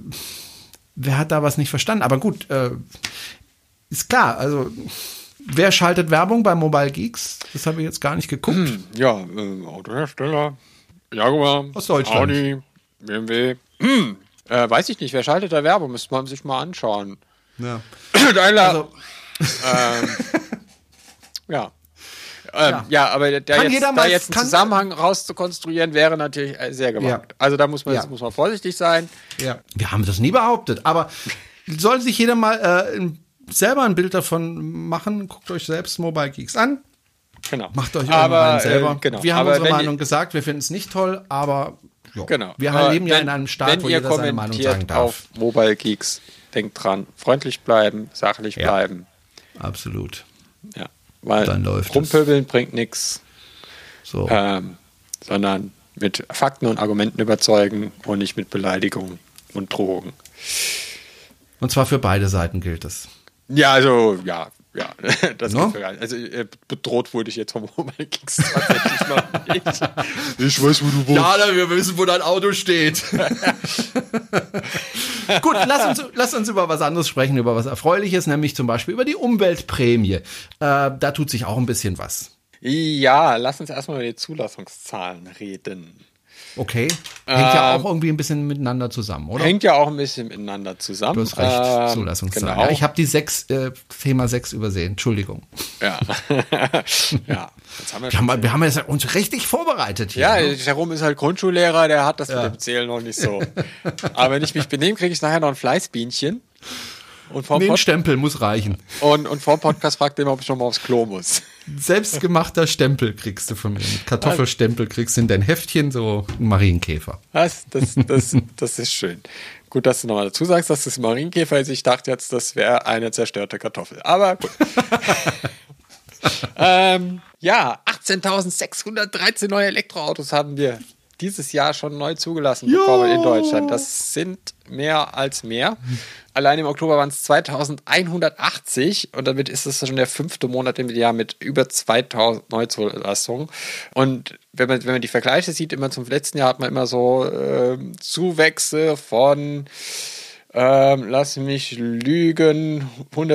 [SPEAKER 2] wer hat da was nicht verstanden? Aber gut, ist klar, also wer schaltet Werbung bei Mobile Geeks? Das habe ich jetzt gar nicht geguckt.
[SPEAKER 3] Ja, Autohersteller, Jaguar, aus Deutschland. Audi, BMW. Weiß ich nicht, wer schaltet da Werbung? Müsste man sich mal anschauen.
[SPEAKER 2] Ja.
[SPEAKER 3] Also, ja, aber da jetzt einen Zusammenhang rauszukonstruieren, wäre natürlich sehr gewagt. Ja. Also da muss man vorsichtig sein.
[SPEAKER 2] Ja. Wir haben das nie behauptet, aber soll sich jeder mal selber ein Bild davon machen. Guckt euch selbst Mobile Geeks an.
[SPEAKER 3] Genau.
[SPEAKER 2] Macht euch eure Meinung selber. Genau. Wir haben unsere Meinung gesagt, wir finden es nicht toll, aber
[SPEAKER 3] genau.
[SPEAKER 2] Wir leben ja in einem Staat, wo jeder seine Meinung sagen darf.
[SPEAKER 3] Auf Mobile Geeks, denkt dran, freundlich bleiben, sachlich bleiben.
[SPEAKER 2] Absolut.
[SPEAKER 3] Ja, weil Rumpöbeln bringt nichts, sondern mit Fakten und Argumenten überzeugen und nicht mit Beleidigungen. und Drogen.
[SPEAKER 2] Und zwar für beide Seiten gilt es.
[SPEAKER 3] Ja, also, ja, das no? Geht gar nicht. Also bedroht wurde ich jetzt vom Mobile Kicks tatsächlich noch nicht. Ich weiß, wo du wohnst.
[SPEAKER 2] Ja, wir wissen, wo dein Auto steht. Gut, lass uns über was anderes sprechen, über was Erfreuliches, nämlich zum Beispiel über die Umweltprämie. Da tut sich auch ein bisschen was.
[SPEAKER 3] Ja, lass uns erstmal über die Zulassungszahlen reden.
[SPEAKER 2] Okay. Hängt ja auch irgendwie ein bisschen miteinander zusammen, oder?
[SPEAKER 3] Hängt ja auch ein bisschen miteinander zusammen.
[SPEAKER 2] Du hast recht, Zulassungszahlen.
[SPEAKER 3] Genau.
[SPEAKER 2] Ja, ich habe die Thema 6 übersehen. Entschuldigung.
[SPEAKER 3] Ja. Ja.
[SPEAKER 2] Wir haben jetzt uns richtig vorbereitet hier.
[SPEAKER 3] Ja, Jerome ist halt Grundschullehrer, der hat das mit dem Zählen noch nicht so. Aber wenn ich mich benehme, kriege ich nachher noch ein Fleißbienchen. Und
[SPEAKER 2] ein Stempel muss reichen.
[SPEAKER 3] Und vor dem Podcast fragt er immer, ob ich schon mal aufs Klo muss.
[SPEAKER 2] Selbstgemachter Stempel kriegst du von mir. Mit Kartoffelstempel kriegst du in dein Heftchen so einen Marienkäfer.
[SPEAKER 3] Das ist schön. Gut, dass du nochmal dazu sagst, dass das Marienkäfer ist. Ich dachte jetzt, das wäre eine zerstörte Kartoffel. Aber gut. Ja, 18.613 neue Elektroautos haben wir dieses Jahr schon neu zugelassen bekommen in Deutschland. Das sind mehr als mehr. Allein im Oktober waren es 2180 und damit ist es schon der 5. Monat im Jahr mit über 2000 Neuzulassungen. Und wenn man die Vergleiche sieht, immer zum letzten Jahr hat man immer so Zuwächse von lass mich lügen,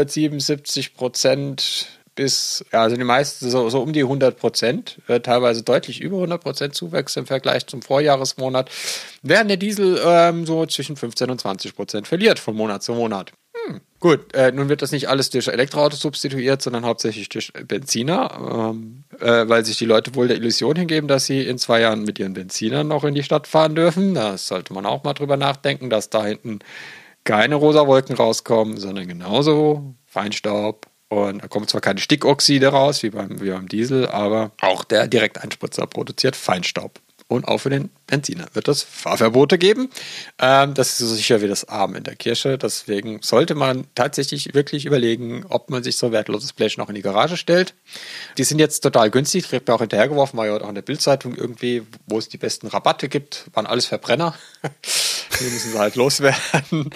[SPEAKER 3] 177% bis, ja, also die meisten so um die 100%, teilweise deutlich über 100% Zuwächse im Vergleich zum Vorjahresmonat, während der Diesel so zwischen 15% und 20% verliert von Monat zu Monat. Gut, nun wird das nicht alles durch Elektroautos substituiert, sondern hauptsächlich durch Benziner, weil sich die Leute wohl der Illusion hingeben, dass sie in 2 Jahren mit ihren Benzinern noch in die Stadt fahren dürfen. Da sollte man auch mal drüber nachdenken, dass da hinten keine rosa Wolken rauskommen, sondern genauso Feinstaub. Und da kommen zwar keine Stickoxide raus, wie beim Diesel, aber auch der Direkteinspritzer produziert Feinstaub. Und auch für den Benziner wird es Fahrverbote geben. Das ist so sicher wie das Amen in der Kirche. Deswegen sollte man tatsächlich wirklich überlegen, ob man sich so wertloses Blech noch in die Garage stellt. Die sind jetzt total günstig, kriegt man auch hinterhergeworfen, war ja auch in der Bildzeitung irgendwie, wo es die besten Rabatte gibt, waren alles Verbrenner. Die müssen sie halt loswerden.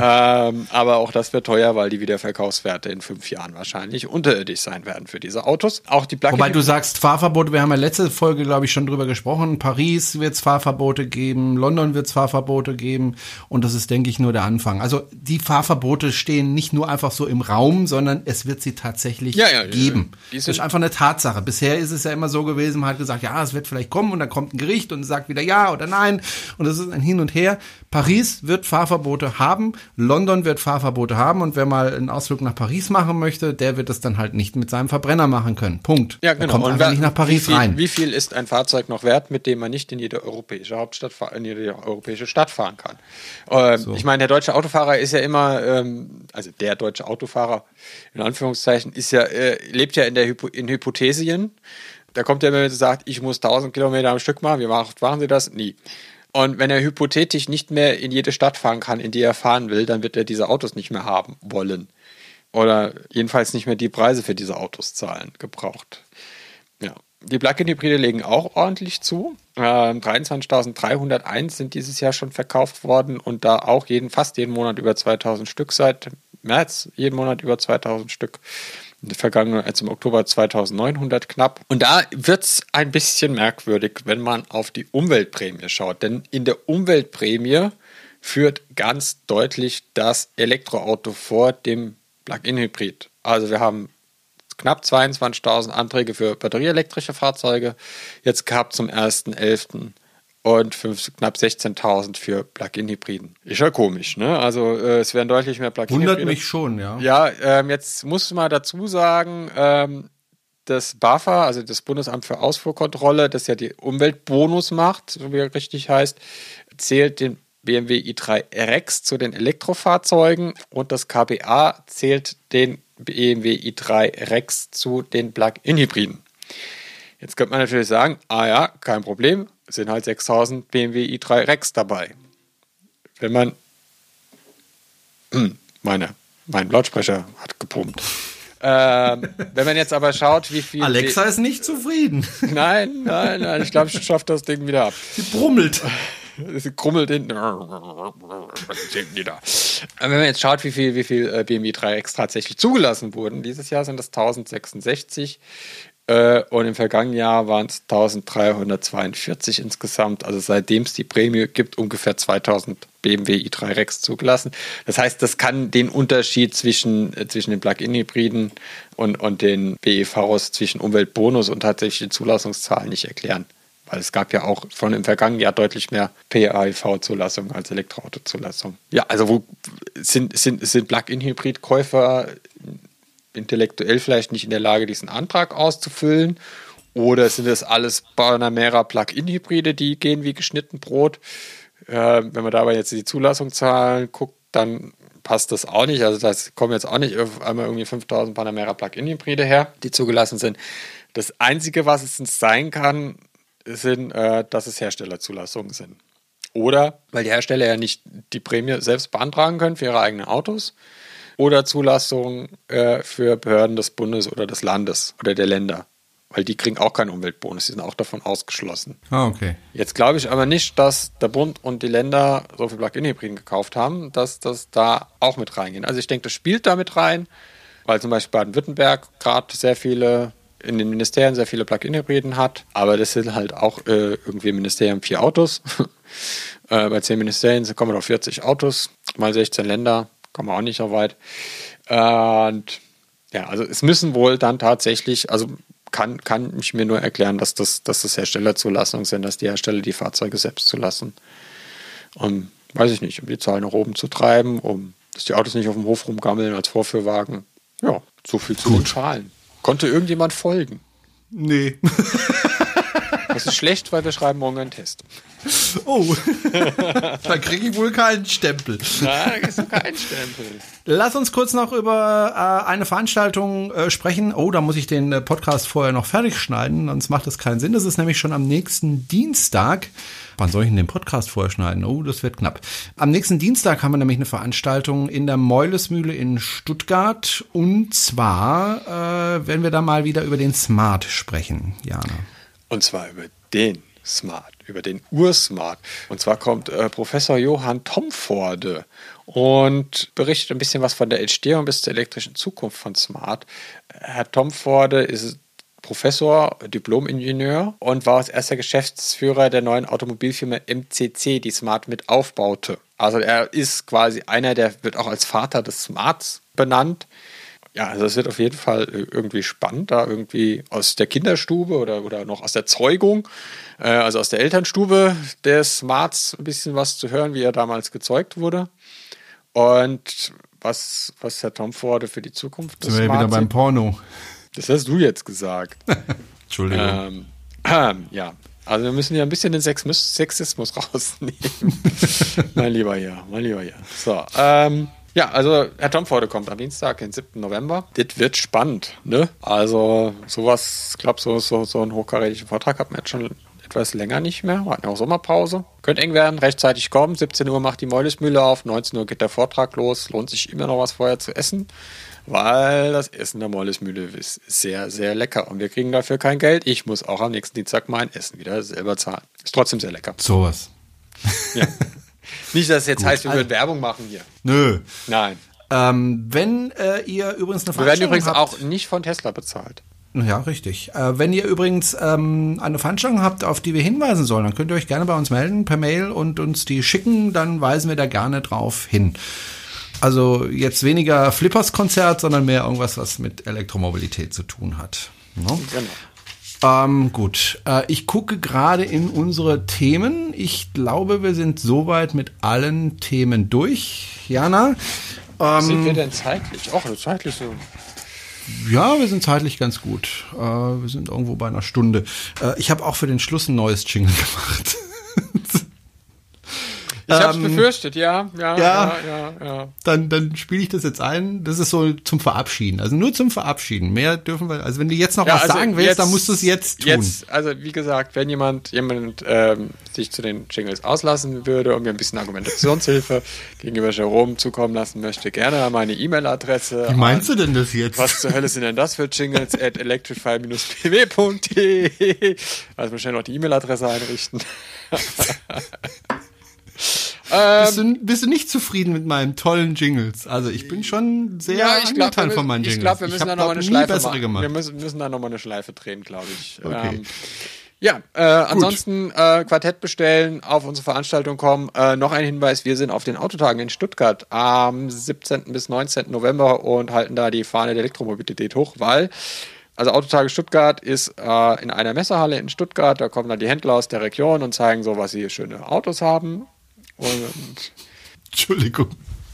[SPEAKER 3] Aber auch das wird teuer, weil die Wiederverkaufswerte in 5 Jahren wahrscheinlich unterirdisch sein werden für diese Autos. Auch die Plug-in.
[SPEAKER 2] Wobei du sagst Fahrverbote, wir haben ja letzte Folge, glaube ich, schon drüber gesprochen. Paris wird es Fahrverbote geben, London wird es Fahrverbote geben und das ist, denke ich, nur der Anfang. Also die Fahrverbote stehen nicht nur einfach so im Raum, sondern es wird sie tatsächlich geben. Das ist einfach eine Tatsache. Bisher ist es ja immer so gewesen, man hat gesagt, ja, es wird vielleicht kommen und dann kommt ein Gericht und sagt wieder ja oder nein und das ist ein Hin und Her. Paris wird Fahrverbote haben, London wird Fahrverbote haben und wer mal einen Ausflug nach Paris machen möchte, der wird es dann halt nicht mit seinem Verbrenner machen können. Punkt.
[SPEAKER 3] Ja, genau.
[SPEAKER 2] Er kommt einfach nicht nach Paris rein.
[SPEAKER 3] Wie viel ist ein Fahrzeug noch wert, mit dem man nicht in jede europäische Stadt fahren kann? So. Ich meine, der deutsche Autofahrer ist ja immer, also der deutsche Autofahrer in Anführungszeichen lebt ja in Hypothesien. Da kommt er, wenn er sagt, ich muss 1000 Kilometer am Stück machen. Wie machen Sie das? Nie. Und wenn er hypothetisch nicht mehr in jede Stadt fahren kann, in die er fahren will, dann wird er diese Autos nicht mehr haben wollen. Oder jedenfalls nicht mehr die Preise für diese Autos zahlen, gebraucht. Ja. Die Plug-in-Hybride legen auch ordentlich zu. 23.301 sind dieses Jahr schon verkauft worden und da auch fast jeden Monat über 2000 Stück, seit März jeden Monat über 2000 Stück. Im Oktober 2900 knapp. Und da wird es ein bisschen merkwürdig, wenn man auf die Umweltprämie schaut. Denn in der Umweltprämie führt ganz deutlich das Elektroauto vor dem Plug-in-Hybrid. Also wir haben knapp 22.000 Anträge für batterieelektrische Fahrzeuge jetzt gehabt zum 1.11. und knapp 16.000 für Plug-in-Hybriden. Ist ja komisch, ne? Also es werden deutlich mehr Plug-in-Hybride.
[SPEAKER 2] Wundert mich schon, ja.
[SPEAKER 3] Ja, jetzt muss man dazu sagen, das BAFA, also das Bundesamt für Ausfuhrkontrolle, das ja die Umweltbonus macht, so wie er richtig heißt, zählt den BMW i3 Rex zu den Elektrofahrzeugen und das KBA zählt den BMW i3 Rex zu den Plug-in-Hybriden. Jetzt könnte man natürlich sagen, ja, kein Problem, es sind halt 6.000 BMW i3 Rex dabei. Wenn man mein Lautsprecher hat gepumpt. Wenn man jetzt aber schaut, wie viel...
[SPEAKER 2] Alexa ist nicht zufrieden.
[SPEAKER 3] Nein, ich glaube, ich schaffe das Ding wieder ab.
[SPEAKER 2] Sie brummelt.
[SPEAKER 3] Das krummelt hinten. Wenn man jetzt schaut, wie viel BMW 3X tatsächlich zugelassen wurden, dieses Jahr sind es 1066 und im vergangenen Jahr waren es 1342 insgesamt. Also seitdem es die Prämie gibt, ungefähr 2000 BMW i3 zugelassen. Das heißt, das kann den Unterschied zwischen den Plug-in-Hybriden und den BEVs, zwischen Umweltbonus und tatsächlichen Zulassungszahlen nicht erklären. Weil es gab ja auch schon im vergangenen Jahr deutlich mehr PHEV-Zulassungen als Elektroauto-Zulassungen. Ja, also wo sind Plug-in-Hybrid-Käufer intellektuell vielleicht nicht in der Lage, diesen Antrag auszufüllen? Oder sind das alles Panamera Plug-in-Hybride, die gehen wie geschnitten Brot? Wenn man dabei jetzt die Zulassungszahlen guckt, dann passt das auch nicht. Also das kommen jetzt auch nicht auf einmal irgendwie 5000 Panamera Plug-in-Hybride her, die zugelassen sind. Das Einzige, was es sein kann, sind, dass es Herstellerzulassungen sind. Oder weil die Hersteller ja nicht die Prämie selbst beantragen können für ihre eigenen Autos. Oder Zulassungen für Behörden des Bundes oder des Landes oder der Länder. Weil die kriegen auch keinen Umweltbonus, die sind auch davon ausgeschlossen.
[SPEAKER 2] Ah, okay.
[SPEAKER 3] Jetzt glaube ich aber nicht, dass der Bund und die Länder so viel Plug-in-Hybriden gekauft haben, dass das da auch mit reingehen. Also ich denke, das spielt da mit rein, weil zum Beispiel Baden-Württemberg gerade in den Ministerien sehr viele Plug-in-Hybriden hat, aber das sind halt auch irgendwie im Ministerium 4 Autos. Bei 10 Ministerien kommen wir auf 40 Autos, mal 16 Länder, kommen wir auch nicht so weit. Und ja, also es müssen wohl dann tatsächlich, also kann ich mir nur erklären, dass das Herstellerzulassungen sind, dass die Hersteller die Fahrzeuge selbst zulassen. Weiß ich nicht, um die Zahlen nach oben zu treiben, dass die Autos nicht auf dem Hof rumgammeln als Vorführwagen. Ja, so viel zu den Zahlen. Konnte irgendjemand folgen?
[SPEAKER 2] Nee.
[SPEAKER 3] Das ist schlecht, weil wir schreiben morgen einen Test.
[SPEAKER 2] Oh, dann kriege ich wohl keinen Stempel.
[SPEAKER 3] Nein, da kriegst du keinen Stempel.
[SPEAKER 2] Lass uns kurz noch über eine Veranstaltung sprechen. Oh, da muss ich den Podcast vorher noch fertig schneiden, sonst macht das keinen Sinn. Das ist nämlich schon am nächsten Dienstag. Wann soll ich denn den Podcast vorher schneiden? Oh, das wird knapp. Am nächsten Dienstag haben wir nämlich eine Veranstaltung in der Meulesmühle in Stuttgart. Und zwar werden wir da mal wieder über den Smart sprechen, Jana.
[SPEAKER 3] Und zwar über den Smart, über den Ursmart. Und zwar kommt Professor Johann Tomforde und berichtet ein bisschen was von der Entstehung bis zur elektrischen Zukunft von Smart. Herr Tomforde ist Professor, Diplom-Ingenieur und war als erster Geschäftsführer der neuen Automobilfirma MCC, die Smart mit aufbaute. Also er ist quasi der wird auch als Vater des Smarts benannt. Ja, also es wird auf jeden Fall irgendwie spannend, da irgendwie aus der Kinderstube oder noch aus der Zeugung, also aus der Elternstube des Smarts ein bisschen was zu hören, wie er damals gezeugt wurde. Und was Herr Tomforde für die Zukunft des
[SPEAKER 2] Smarts. Sind wir wieder beim Porno.
[SPEAKER 3] Das hast du jetzt gesagt.
[SPEAKER 2] Entschuldigung.
[SPEAKER 3] Ja, also wir müssen ja ein bisschen den Sexismus rausnehmen. Mein lieber Herr. So, ja, also Herr Tomforde kommt am Dienstag, den 7. November. Das wird spannend, ne? Also sowas, ich glaube, so einen hochkarätigen Vortrag hat man jetzt schon etwas länger nicht mehr. Wir hatten ja auch Sommerpause. Könnte eng werden, rechtzeitig kommen. 17 Uhr macht die Meulesmühle auf, 19 Uhr geht der Vortrag los. Lohnt sich immer noch was vorher zu essen, weil das Essen der Meulesmühle ist sehr, sehr lecker. Und wir kriegen dafür kein Geld. Ich muss auch am nächsten Dienstag mein Essen wieder selber zahlen. Ist trotzdem sehr lecker.
[SPEAKER 2] Sowas.
[SPEAKER 3] Ja. Nicht, dass es jetzt heißt, wir würden Werbung machen hier.
[SPEAKER 2] Nö.
[SPEAKER 3] Nein.
[SPEAKER 2] Wenn ihr übrigens eine Veranstaltung habt...
[SPEAKER 3] Wir werden übrigens auch nicht von Tesla bezahlt.
[SPEAKER 2] Ja, richtig. Wenn ihr übrigens eine Veranstaltung habt, auf die wir hinweisen sollen, dann könnt ihr euch gerne bei uns melden per Mail und uns die schicken, dann weisen wir da gerne drauf hin. Also jetzt weniger Flippers-Konzert, sondern mehr irgendwas, was mit Elektromobilität zu tun hat. No?
[SPEAKER 3] Genau.
[SPEAKER 2] Gut, ich gucke gerade in unsere Themen. Ich glaube, wir sind soweit mit allen Themen durch. Jana?
[SPEAKER 3] Sind wir denn zeitlich? Auch zeitlich so.
[SPEAKER 2] Ja, wir sind zeitlich ganz gut. Wir sind irgendwo bei einer Stunde. Ich habe auch für den Schluss ein neues Jingle gemacht.
[SPEAKER 3] Ich hab's befürchtet, ja.
[SPEAKER 2] Dann spiele ich das jetzt ein. Das ist so zum Verabschieden. Also nur zum Verabschieden. Mehr dürfen wir, also wenn du jetzt noch was sagen willst, dann musst du es jetzt tun.
[SPEAKER 3] Also wie gesagt, wenn jemand sich zu den Jingles auslassen würde und mir ein bisschen Argumentationshilfe gegenüber Jerome zukommen lassen möchte, gerne an meine E-Mail-Adresse.
[SPEAKER 2] Wie meinst du denn das jetzt?
[SPEAKER 3] Was zur Hölle sind denn das für Jingles? @electrify-pw.de. Also schnell noch die E-Mail-Adresse einrichten.
[SPEAKER 2] Bist du nicht zufrieden mit meinen tollen Jingles? Also ich bin schon sehr angetan von meinen Jingles.
[SPEAKER 3] Ich glaube, wir müssen da nochmal eine Schleife machen. Wir müssen da nochmal eine Schleife drehen, glaube ich.
[SPEAKER 2] Okay.
[SPEAKER 3] Ansonsten Quartett bestellen, auf unsere Veranstaltung kommen. Noch ein Hinweis, wir sind auf den Autotagen in Stuttgart am 17. bis 19. November und halten da die Fahne der Elektromobilität hoch, weil Autotage Stuttgart ist in einer Messehalle in Stuttgart, da kommen dann die Händler aus der Region und zeigen so, was sie hier schöne Autos haben. Und
[SPEAKER 2] Entschuldigung.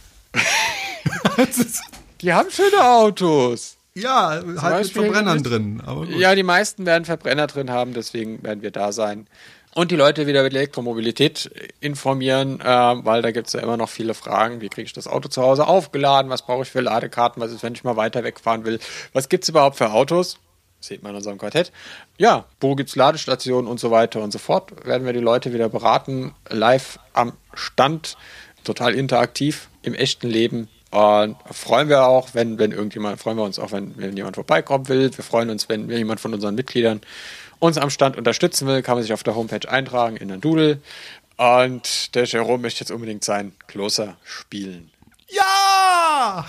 [SPEAKER 3] Die haben schöne Autos.
[SPEAKER 2] Ja, halt mit Verbrennern drin. Aber gut.
[SPEAKER 3] Ja, die meisten werden Verbrenner drin haben, deswegen werden wir da sein. Und die Leute wieder mit Elektromobilität informieren, weil da gibt es ja immer noch viele Fragen. Wie kriege ich das Auto zu Hause aufgeladen? Was brauche ich für Ladekarten? Was ist, wenn ich mal weiter wegfahren will? Was gibt es überhaupt für Autos? Das sieht man in unserem Quartett. Ja, wo gibt es Ladestationen und so weiter und so fort. Werden wir die Leute wieder beraten, live am Stand, total interaktiv, im echten Leben. Und freuen wir auch, wenn jemand vorbeikommen will. Wir freuen uns, wenn jemand von unseren Mitgliedern uns am Stand unterstützen will, kann man sich auf der Homepage eintragen in den Doodle. Und der Jerome möchte jetzt unbedingt sein Closer spielen.
[SPEAKER 2] Ja!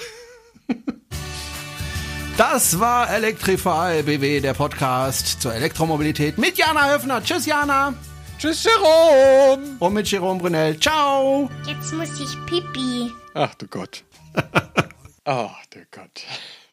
[SPEAKER 2] Das war Electrify BW, der Podcast zur Elektromobilität mit Jana Höfner. Tschüss, Jana.
[SPEAKER 3] Tschüss, Jerome.
[SPEAKER 2] Und mit Jerome Brunel. Ciao.
[SPEAKER 4] Jetzt muss ich pipi.
[SPEAKER 3] Ach du Gott. Ach du Gott.